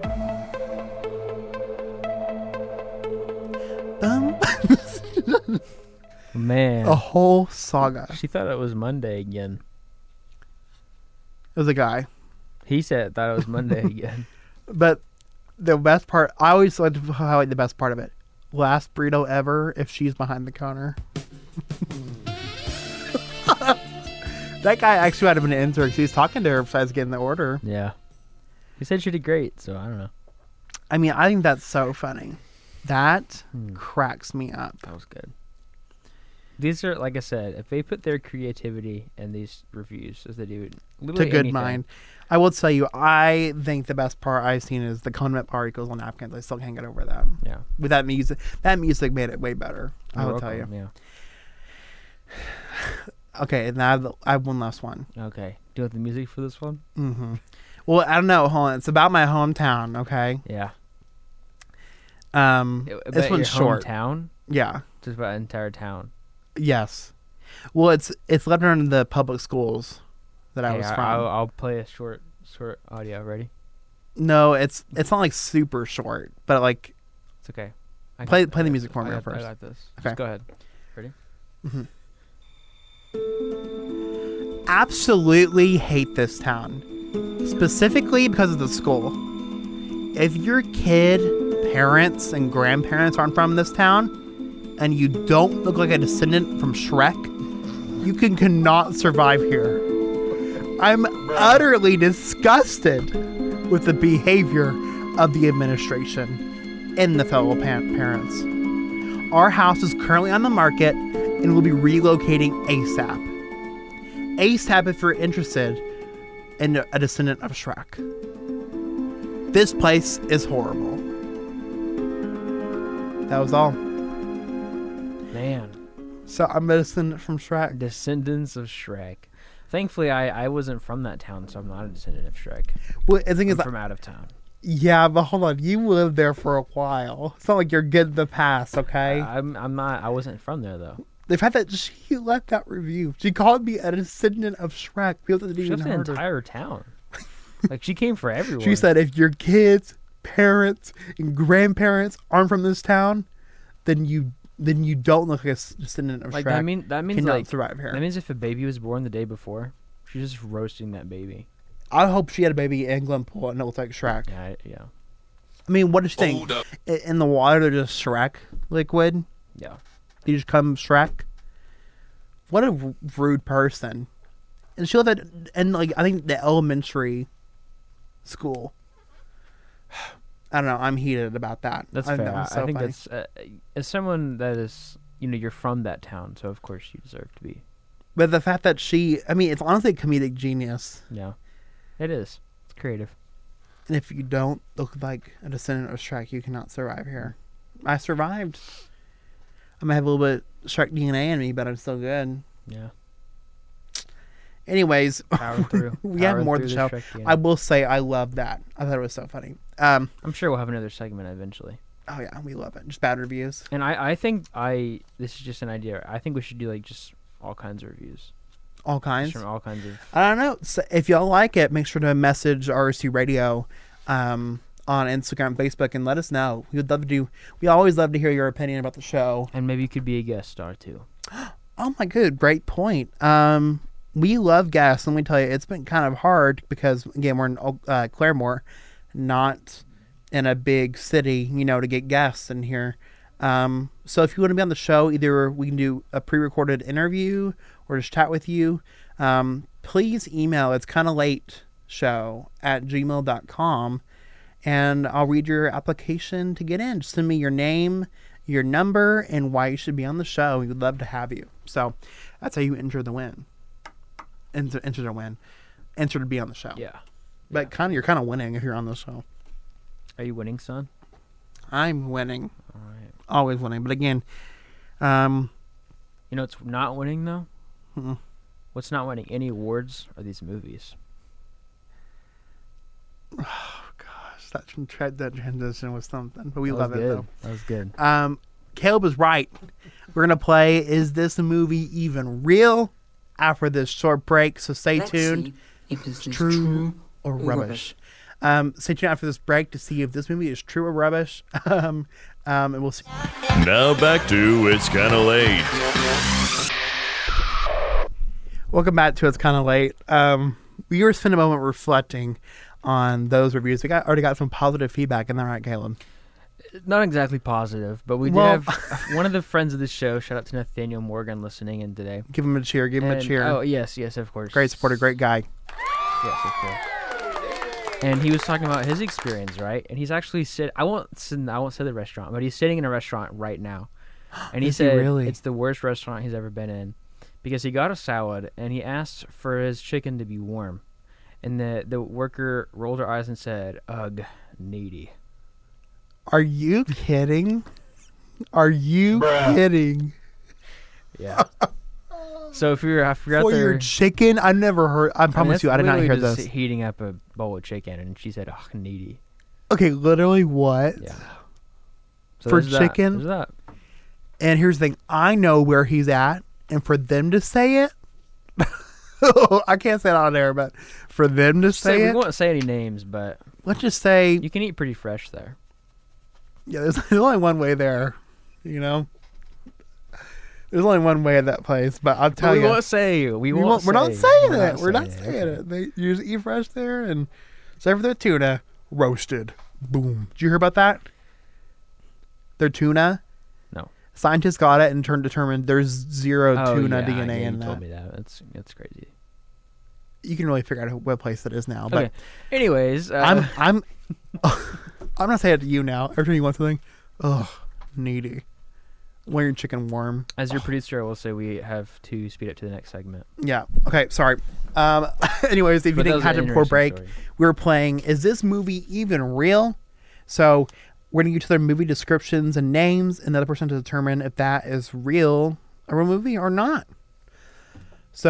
Man. A whole saga. She thought it was Monday again. It was a guy. He said thought it was Monday again. But the best part, I always like to highlight the best part of it. Last burrito ever if she's behind the counter. That guy actually had been an intern. He was talking to her besides getting the order. Yeah. He said she did great, so I don't know. I mean, I think that's so funny. That cracks me up. That was good. These are, like I said, if they put their creativity in these reviews as they do, literally To good anything, mind. I will tell you, I think the best part I've seen is the condiment part equals on napkins. I still can't get over that. Yeah. With that music made it way better. I will tell you. Yeah. Okay, and I have one last one. Okay. Do you want the music for this one? Mm-hmm. Well, I don't know. Hold on. It's about my hometown. Okay. Yeah. This one's short. Hometown? Yeah. Just about entire town. Yes. Well, it's left in the public schools that I was from. I'll play a short audio. Ready? No, it's not like super short, but like It's okay. play the music for me I first. got this. Okay. Just go ahead. Ready? Absolutely hate this town, specifically because of the school. If your kid, parents, and grandparents aren't from this town, and you don't look like a descendant from Shrek, you cannot survive here. I'm utterly disgusted with the behavior of the administration and the fellow parents. Our house is currently on the market and will be relocating ASAP. ASAP if you're interested in a descendant of Shrek. This place is horrible. That was all. Man. So I'm a descendant from Shrek. Descendants of Shrek. Thankfully, I wasn't from that town, so I'm not a descendant of Shrek. Well, the thing I'm is, from out of town. yeah, but hold on. You lived there for a while. It's not like you're good in the past, okay? I'm not. I wasn't from there though. The fact that she left that review, she called me a descendant of Shrek. People didn't She even left the heard her. entire town. Like she came for everyone. She said, if your kids, parents, and grandparents aren't from this town, then you don't look like a descendant of like Shrek. that means Cannot like survive here. that means if a baby was born the day before, she's just roasting that baby. I hope she had a baby in Glenpool and it looked like Shrek. Yeah. I mean, what does she think? In the water, they're just Shrek liquid. Yeah. You just come Shrek. What a rude person. And she lived at, and like, I think the elementary school. I don't know. I'm heated about that. That's I fair. know, I it's so think funny. that's as someone that is, you're from that town, so of course you deserve to be. But the fact that it's honestly a comedic genius. Yeah, it is. It's creative. And if you don't look like a descendant of Shrek, you cannot survive here. I survived. I might have a little bit Shrek DNA in me, but I'm still good. Yeah. Anyways, Powering through. we have Powering more of through the show. Shrek DNA. I will say I love that. I thought it was so funny. I'm sure we'll have another segment eventually. Oh yeah, we love it. Just bad reviews. And I think this is just an idea. I think we should do like just all kinds of reviews. All Just kinds. from all kinds of. I don't know. So if y'all like it, make sure to message RSC Radio on Instagram and Facebook and let us know. We always love to hear your opinion about the show. And maybe you could be a guest star too. Oh my good, great point. We love guests. Let me tell you, it's been kind of hard because again we're in Claremore, not in a big city, to get guests in here. So if you want to be on the show, either we can do a pre-recorded interview or just chat with you. Please email. It's kind of late show@gmail.com, and I'll read your application to get in. Just send me your name, your number, and why you should be on the show. We would love to have you. So that's how you enter the win. Enter to win. Enter to be on the show. Yeah. But you're kind of winning if you're on the show. Are you winning, son? I'm winning. All right. Always winning. But again, It's not winning though. Mm-mm. What's not winning any awards are these movies. gosh, that transition was something. But we That love was it good. though. That was good. Caleb was right. We're gonna play Is This Movie Even Real? After this short break, so stay tuned. If this is True or rubbish. Stay tuned after this break to see if this movie is true or rubbish. And we'll see. Now back to It's Kinda Late. Welcome back to It's Kind of Late. We were spending a moment reflecting on those reviews. We already got some positive feedback. Isn't that right, Caleb? Not exactly positive, but we did Well- have one of the friends of the show. Shout out to Nathaniel Morgan listening in today. Give him a cheer. Give him a And- cheer. Oh yes, of course. Great supporter. Great guy. Yes, of course. And he was talking about his experience, right? And he's actually I won't say the restaurant, but he's sitting in a restaurant right now. And he Is he said really? it's the worst restaurant he's ever been in because he got a salad and he asked for his chicken to be warm. And the worker rolled her eyes and said, "Ugh, needy." Are you kidding? Are you kidding? Yeah. So if you're out For there, your chicken? I never heard. I promise that's you, I did not literally hear just this. heating up a bowl of chicken, and she said, "Ugh, needy." Okay, literally what? Yeah. So For there's that. chicken? There's that. And here's the thing. I know where he's at. And for them to say it, I can't say it on air, but for them to say We it, won't say any names, but let's just say, you can eat pretty fresh there. yeah, there's only one way there, There's only one way at that place, but I'll tell we you. won't say. We're not saying it. We're not saying it. They use eat fresh there and serve their tuna roasted. Boom. Did you hear about that? Their tuna? No. Scientists got it and determined there's zero tuna yeah, DNA yeah, in you that. told me that. That's crazy. You can really figure out what place that is now. But Okay. Anyways, I'm not saying it to you now. Every time you want something, ugh, needy. Want your chicken warm. as your producer, I will say we have to speed up to the next segment. Yeah. Okay. Sorry. Anyways, if you But that didn't was catch an it before interesting break, story. we were playing Is This Movie Even Real? So we're going to get to their movie descriptions and names, and the other person to determine if that is a real movie or not. So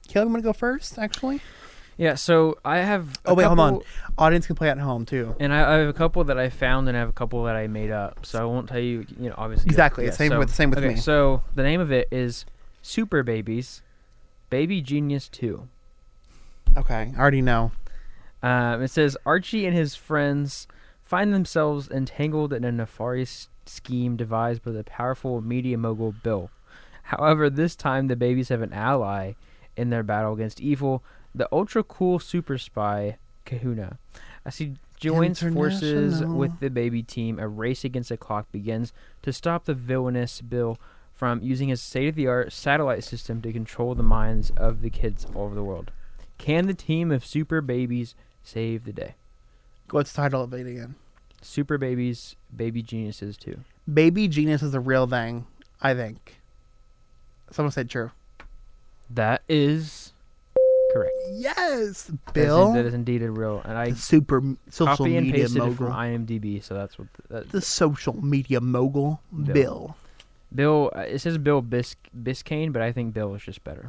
Caleb, you want to go first, actually? Yeah, so I have. Oh, wait, hold on. Audience can play at home, too. And I have a couple that I found, and I have a couple that I made up. So I won't tell you. Obviously. Exactly. Yeah, Same with okay, me. So the name of it is Super Babies, Baby Genius 2. Okay, I already know. It says Archie and his friends find themselves entangled in a nefarious scheme devised by the powerful media mogul Bill. However, this time the babies have an ally in their battle against evil, the ultra-cool super spy Kahuna. As he joins forces International. with the baby team, a race against the clock begins to stop the villainous Bill from using his state-of-the-art satellite system to control the minds of the kids all over the world. Can the team of super babies save the day? What's the title of it again? Super Babies, Baby Geniuses 2. Baby Genius is a real thing, I think. Someone said true. That is correct. Yes, Bill. That is indeed a real, and I the super social copy and media pasted it mogul. from IMDb, so that's what The social media mogul, Bill. Bill. It says Bill Biscayne, but I think Bill is just better.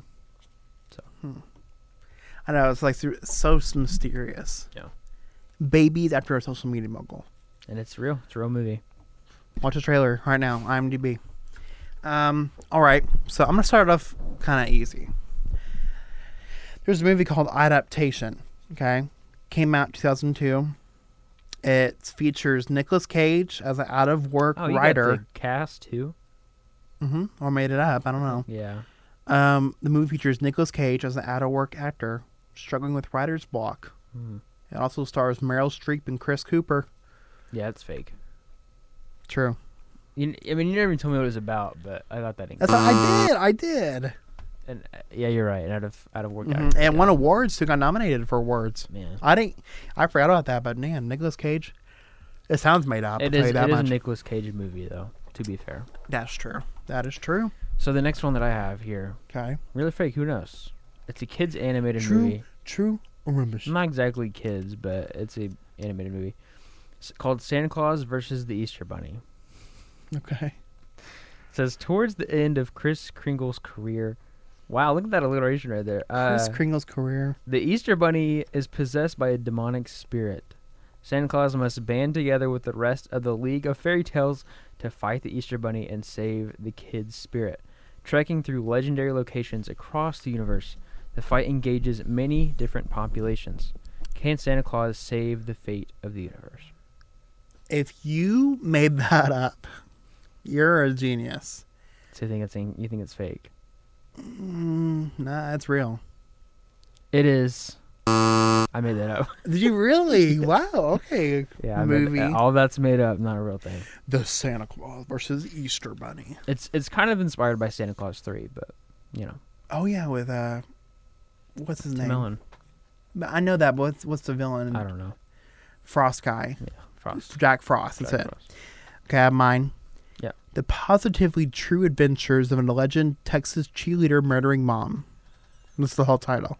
I know, it's like so mysterious. Yeah. Babies after a social media mogul. And it's real. It's a real movie. Watch the trailer right now, IMDb. All right, so I'm going to start off kind of easy. There's a movie called Adaptation, okay? Came out 2002. It features Nicolas Cage as an out-of-work Oh, you writer. got the cast too. Or made it up, I don't know. Yeah. The movie features Nicolas Cage as an out-of-work actor struggling with writer's block. Hmm. It also stars Meryl Streep and Chris Cooper. Yeah, it's fake. True. You never even told me what it was about, but I got that. That's what I did. And yeah, you're right. Out of work. And won awards. Who got nominated for awards? Man, I forgot about that, but man, Nicolas Cage. It sounds made up. it I'll tell is. you that It is much. a Nicolas Cage movie, though. To be fair. That's true. That is true. So the next one that I have here, Okay. really fake. Who knows? It's a kids animated movie. True or rubbish? Not exactly kids, but it's a animated movie. It's called Santa Claus versus the Easter Bunny. Okay. It says towards the end of Kris Kringle's career. Wow, look at that alliteration right there. Kris Kringle's career. The Easter Bunny is possessed by a demonic spirit. Santa Claus must band together with the rest of the League of Fairy Tales to fight the Easter Bunny and save the kid's spirit. Trekking through legendary locations across the universe, the fight engages many different populations. Can Santa Claus save the fate of the universe? If you made that up, you're a genius. So you think it's fake? Nah, it's real. It is. I made that up. Did you really? Wow. Okay. Yeah, Movie. All that's made up, not a real thing. The Santa Claus versus Easter Bunny. It's kind of inspired by Santa Claus 3, but Oh yeah, with what's his name? Melon. I know that, but what's the villain? I don't know. Frost guy. Yeah, Frost. Jack Frost. That's Jack it. Frost. Okay, I have mine. Yeah. The positively true adventures of an alleged Texas cheerleader murdering mom. That's the whole title.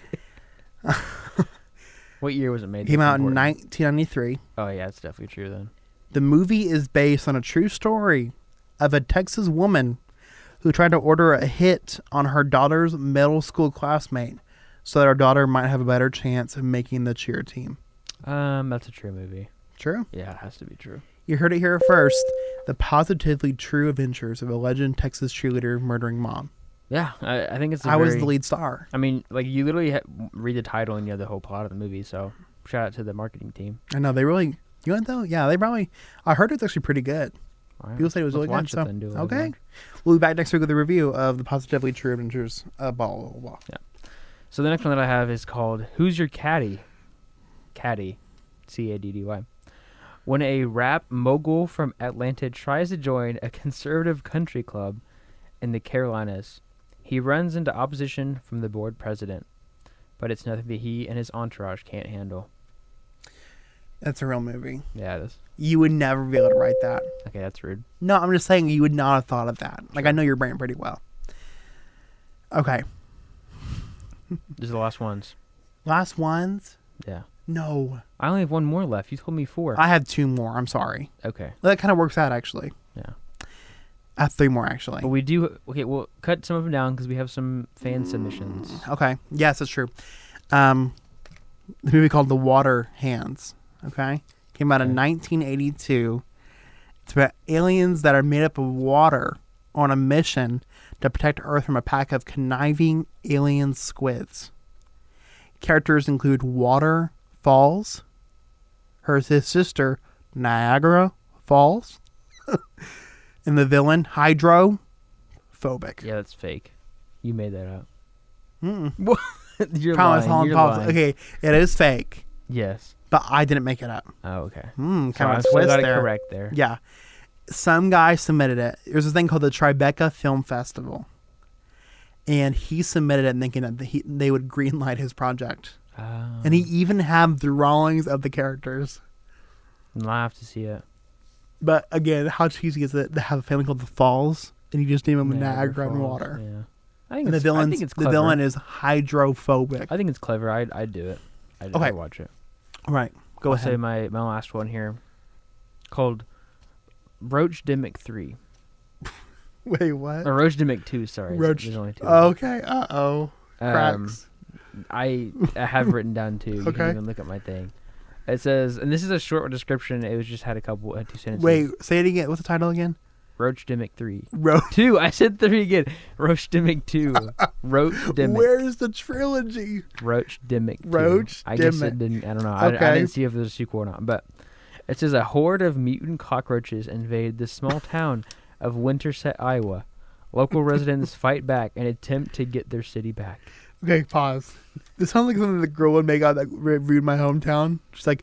What year was it made? Came That's out in important. 1993. Oh yeah, it's definitely true then. The movie is based on a true story of a Texas woman who tried to order a hit on her daughter's middle school classmate so that her daughter might have a better chance of making the cheer team. That's a true movie. True. Yeah, it has to be true. You heard it here first. The positively true adventures of a legend Texas cheerleader murdering mom. Yeah, I think it's. I was the lead star. I mean, like you literally read the title and you have the whole plot of the movie. So shout out to the marketing team. I know they really. You know what though? Yeah, they probably. I heard it's actually pretty good. All right. People say it was Let's really watch good. it So then, do a little okay, watch. we'll be back next week with a review of the positively true adventures. Blah blah blah. So the next one that I have is called "Who's Your Caddy?" Caddy, Caddy. When a rap mogul from Atlanta tries to join a conservative country club in the Carolinas, he runs into opposition from the board president, but it's nothing that he and his entourage can't handle. That's a real movie. Yeah, it is. You would never be able to write that. Okay, that's rude. No, I'm just saying you would not have thought of that. Like I know your brain pretty well. Okay, These are the last ones. last ones. Yeah. No, I only have one more left. You told me 4. I had 2 more. I'm sorry. Okay. Well, that kind of works out actually. Yeah. I have 3 more actually. But we do. Okay, we'll cut some of them down because we have some fan submissions. Okay. Yes, that's true. The movie called The Water Hands. Okay. Came out in 1982. It's about aliens that are made up of water on a mission to protect Earth from a pack of conniving alien squids. Characters include Water Falls, his sister Niagara Falls, and the villain Hydrophobic. Yeah, that's fake. You made that up. Mm-mm. You're Thomas lying. Holland You're Falls. lying. Okay, it is fake, Yes. but I didn't make it up. Oh, okay. Kind So of I a still twist got it there. correct there. Yeah. Some guy submitted it. There's a thing called the Tribeca Film Festival. And he submitted it thinking that they would greenlight his project. And he even had the drawings of the characters. I'll have to see it. But again, how cheesy is it to have a family called the Falls and you just name them Niagara and Falls, Water? Yeah. I think And it's, I think it's the clever. villain is hydrophobic. I think it's clever. I'd do it. Okay. I'd watch it. Right. Go I'll ahead. say my last one here, called Roach Dimmick 3. Wait, what? Or Roach Dimmick 2, sorry. Roach. There's only 2. Okay. Uh-oh. Um, Cracks. I have written down 2. You Okay. can even look at my thing. It says, and this is a short description. It was just had 2 sentences. Wait, say it again. What's the title again? Roach Dimmick 3. 2. I said 3 again. Roach Dimmick 2. Roach Dimmick. Where's the trilogy? Roach Dimmick 2. Roach I guess Dimmick. it didn't. I don't know. I Okay. didn't see if there's a sequel or not. But it says a horde of mutant cockroaches invade the small town of Winterset, Iowa. Local residents fight back and attempt to get their city back. Okay, pause. This sounds like something the girl would make out that reviewed my hometown. She's like,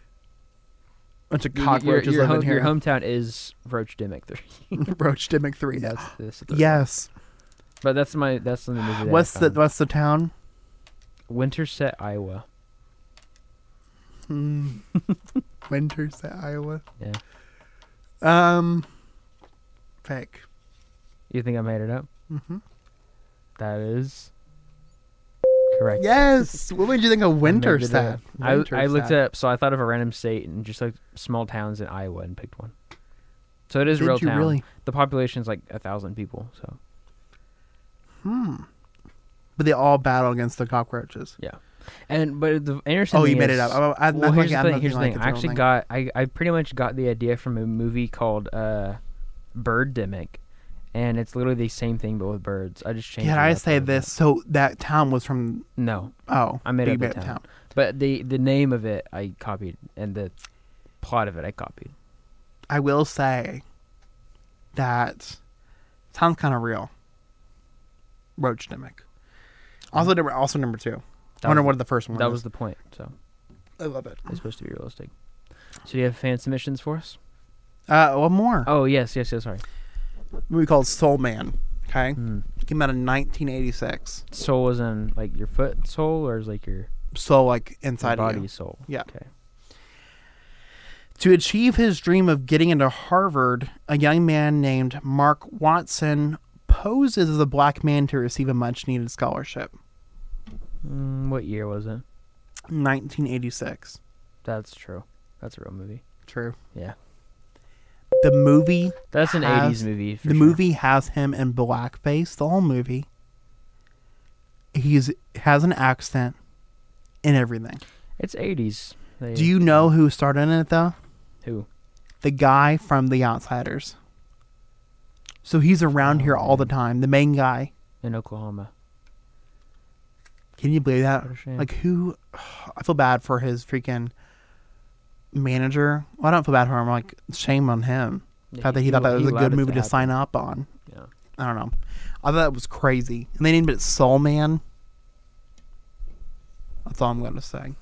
bunch of cockroaches your living here. hometown is Roach Dimmick 3. Roach Dimmick 3. That's the Yes. But that's the movie. That What's I the found. What's the town? Winterset, Iowa. Winterset, Iowa. Yeah. Fake. You think I made it up? Mm-hmm. That is correct. Yes. What made you think of I made it Winterset? up. I looked up, so I thought of a random state and just like small towns in Iowa and picked one. So it is a Did real you town. really? The population is like 1,000 people. So But they all battle against the cockroaches. yeah, but the interesting. Oh, thing you made is, it up. well, here's the I'm thing. not Here's the like thing. it's I a real actually thing. got. I pretty much got the idea from a movie called Bird Dimmick, and it's literally the same thing but with birds. I just changed. Can it I up a say little bit. this? So that town was from. No, Oh, I made you up the town. But the name of it I copied, and the plot of it I copied. I will say that sounds kind of real. Roach Dimmick. Also, number 2. I wonder what the first one That is. was the point. So I love it. it's supposed to be realistic. So do you have fan submissions for us? One more. Oh yes. Sorry. Movie called Soul Man. Okay, Hmm. came out in 1986. Soul is in like your foot soul, or is like your Soul, like inside body of you. soul? Yeah. Okay. To achieve his dream of getting into Harvard, a young man named Mark Watson poses as a black man to receive a much-needed scholarship. What year was it? 1986. That's true. That's a real movie. True. Yeah. The movie. That's an has- 80s movie. For The sure. movie has him in blackface. The whole movie. Has an accent and everything. It's 80s. Do you know who starred in it though? Who? The guy from The Outsiders. So he's around here all the time. The main guy. In Oklahoma. Can you believe that? What a shame. Like who? I feel bad for his freaking manager. Well, I don't feel bad for him. Like shame on him. The fact that he thought that was a good movie to sign up on. Yeah. I don't know. I thought that was crazy. And they named it Soul Man. That's all I'm going to say.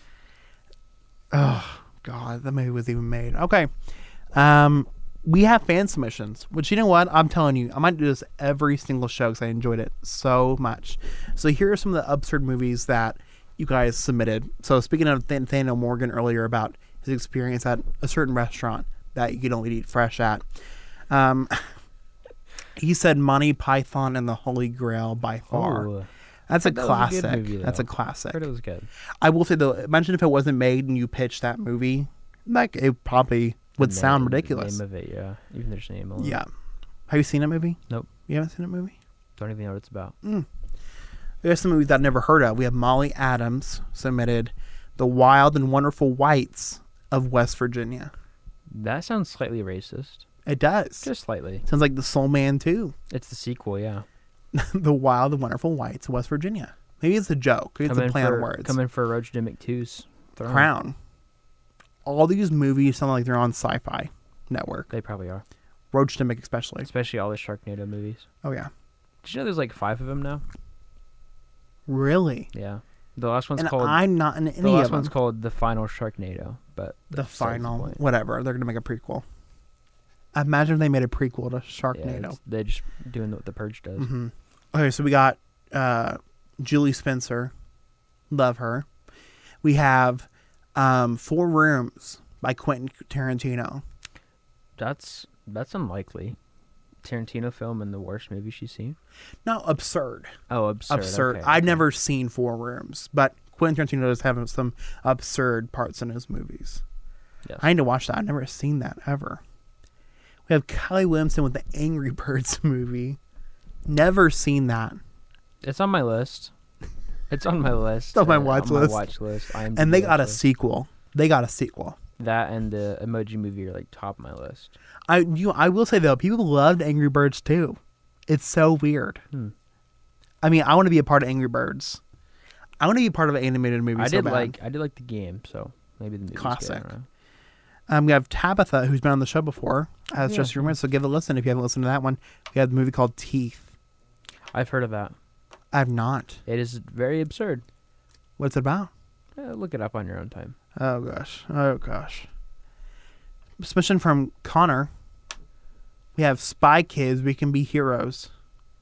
Oh, God. That movie was even made. Okay. We have fan submissions, which, you know what? I'm telling you, I might do this every single show because I enjoyed it so much. So here are some of the absurd movies that you guys submitted. So speaking of Nathaniel Morgan earlier about his experience at a certain restaurant that you could only eat fresh at. He said Monty Python and the Holy Grail by far. Oh, That's a that was a good classic. movie, That's a though. classic. heard it was good. I will say though, imagine if it wasn't made and you pitched that movie, like it probably would sound ridiculous. The name of it, yeah. Even there's name alone. Yeah. Have you seen that movie? Nope. You haven't seen that movie? Don't even know what it's about. There's some movies that I've never heard of. We have Molly Adams submitted The Wild and Wonderful Whites of West Virginia. That sounds slightly racist. It does. Just slightly. Sounds like The Soul Man too. It's the sequel, yeah. The Wild and Wonderful Whites of West Virginia. Maybe it's a joke. Maybe it's a play on words. Coming for Roach Dimmick 2's throne. Crown. All these movies sound like they're on Sci-Fi Network. They probably are. Roach Dimmick especially. Especially all the Sharknado movies. Oh yeah. Did you know there's like 5 of them now? Really? Yeah. The last one's And called... I'm not in any the last of them. one's called The Final Sharknado, but... The besides final, point. whatever. They're gonna make a prequel. Imagine if they made a prequel to Yeah, Sharknado. they're just doing what The Purge does. Mm-hmm. Okay, so we got Julie Spencer. Love her. We have 4 Rooms by Quentin Tarantino. That's unlikely. Tarantino film and the worst movie she's seen? No, absurd. Oh, absurd. Absurd. Okay, I've okay. never seen 4 Rooms, but Quentin Tarantino does have some absurd parts in his movies. Yes. I need to watch that. I've never seen that ever. We have Kelly Williamson with the Angry Birds movie. Never seen that. It's on my list. It's on my list. It's on my watch list. And they got a sequel. That and the Emoji Movie are like top of my list. I will say though, people loved Angry Birds too. It's so weird. I mean, I want to be a part of Angry Birds. I want to be a part of an animated movie. I so did bad. like the game, so maybe the movie's good, Classic. I don't know. We have Tabitha, who's been on the show before, as just your so give it a listen if you haven't listened to that one. We have the movie called Teeth. I've heard of that. I have not. It is very absurd. What's it about? Look it up on your own time. Oh gosh. Submission from Connor. We have Spy Kids. We Can Be Heroes.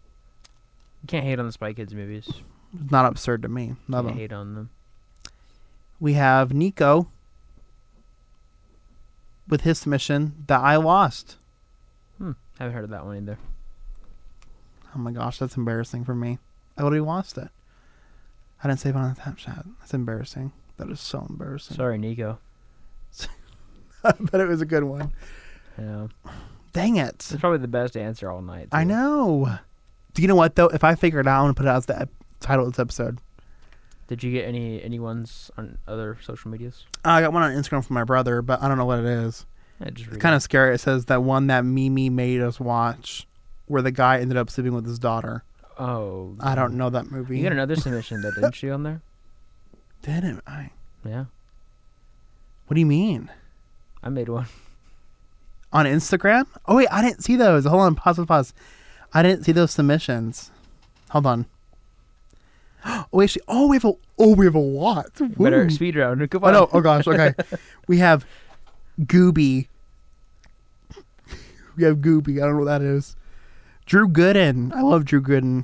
You can't hate on the Spy Kids movies. It's not absurd to me. Love Can't them. hate on them. We have Nico with his submission that I lost. Haven't heard of that one either. Oh my gosh, that's embarrassing for me. I already lost it. I didn't save it on the tap chat. That's embarrassing. That is so embarrassing. Sorry, Nico. But it was a good one. Yeah. Dang it. It's probably the best answer all night. I too. know. Do you know what though? If I figure it out, I'm gonna put it out as the title of this episode. Did you get any ones on other social medias? I got one on Instagram from my brother, but I don't know what it is. Yeah, just read It's kind of scary. It says that one that Mimi made us watch, where the guy ended up sleeping with his daughter. Oh. I don't know that movie. You got another submission though, didn't you, on there? Didn't I? Yeah. What do you mean? I made one. On Instagram? Oh wait, I didn't see those. Hold on, pause. I didn't see those submissions. Hold on. Oh wait, we have a lot. Better Woo. speed round. Come Oh on. no! Oh gosh. Okay. We have Gooby. We have Gooby. I don't know what that is. Drew Gooden. I love Drew Gooden.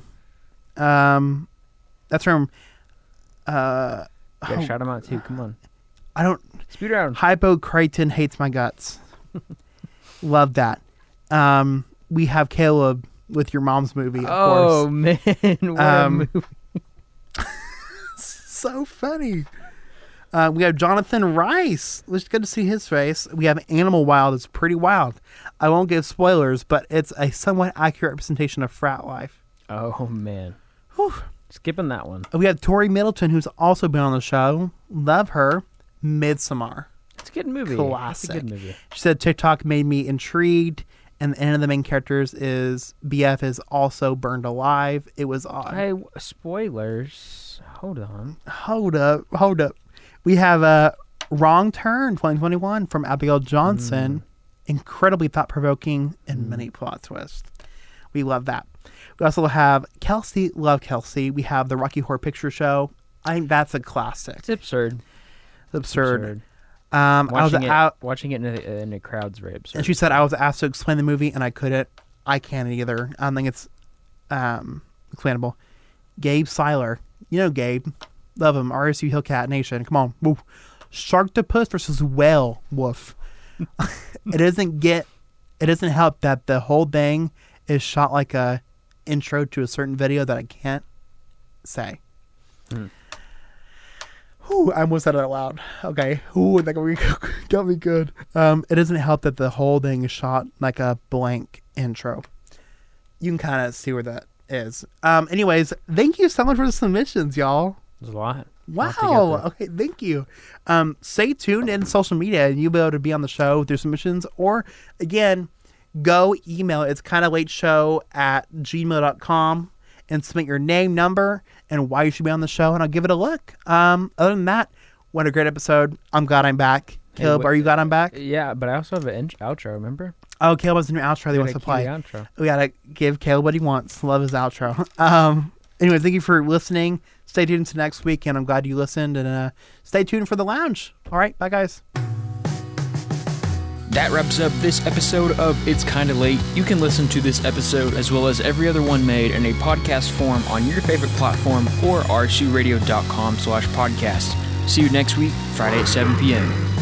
That's from. Yeah, shout him out too. Come on. I don't. Speed round. Hypo Crichton hates my guts. Love that. We have Caleb with your mom's movie. Of Oh course. man, what a movie. So funny. We have Jonathan Rice. It's good to see his face. We have Animal Wild. It's pretty wild. I won't give spoilers, but it's a somewhat accurate representation of frat life. Oh man. Whew. Skipping that one. We have Tori Middleton, who's also been on the show. Love her. Midsommar. It's a good movie. Classic. It's a good movie. She said TikTok made me intrigued, and the end of the main characters is BF is also burned alive. It was odd. Hey, spoilers. Hold on. Hold up. We have Wrong Turn 2021 from Abigail Johnson. Incredibly thought-provoking and many plot twists. We love that. We also have Kelsey. Love Kelsey. We have the Rocky Horror Picture Show. I think that's a classic. It's absurd. It's absurd. I was Watching it in a crowd's very absurd. and she said I was asked to explain the movie and I couldn't. I can't either. I don't think it's explainable. Gabe Seiler. You know Gabe. Love him. RSU Hillcat Nation. Come on. Woo. Sharktopus versus Whale Wolf. It doesn't help that the whole thing is shot like a intro to a certain video that I can't say. Whew, I almost said it out loud. Okay. Ooh, that got me good. It doesn't help that the whole thing is shot like a blank intro. you can kind of see where that is. Anyways, thank you so much for the submissions, y'all. There's a lot. Wow. Okay, thank you. Stay tuned in social media and you'll be able to be on the show with your submissions. Or, again, go email It's Kinda Late Show at gmail.com and submit your name, number, and why you should be on the show, and I'll give it a look. Other than that, what a great episode. I'm glad I'm back. Caleb, are you glad I'm back? Yeah, but I also have an outro, remember? Oh, Caleb has a new outro that he wants to play. We gotta give Caleb what he wants. Love his outro. Anyway, thank you for listening. Stay tuned to next week, and I'm glad you listened. And stay tuned for the lounge. All right, bye, guys. That wraps up this episode of It's Kinda Late. You can listen to this episode as well as every other one made in a podcast form on your favorite platform or rshuradio.com/podcast. See you next week, Friday at 7 p.m.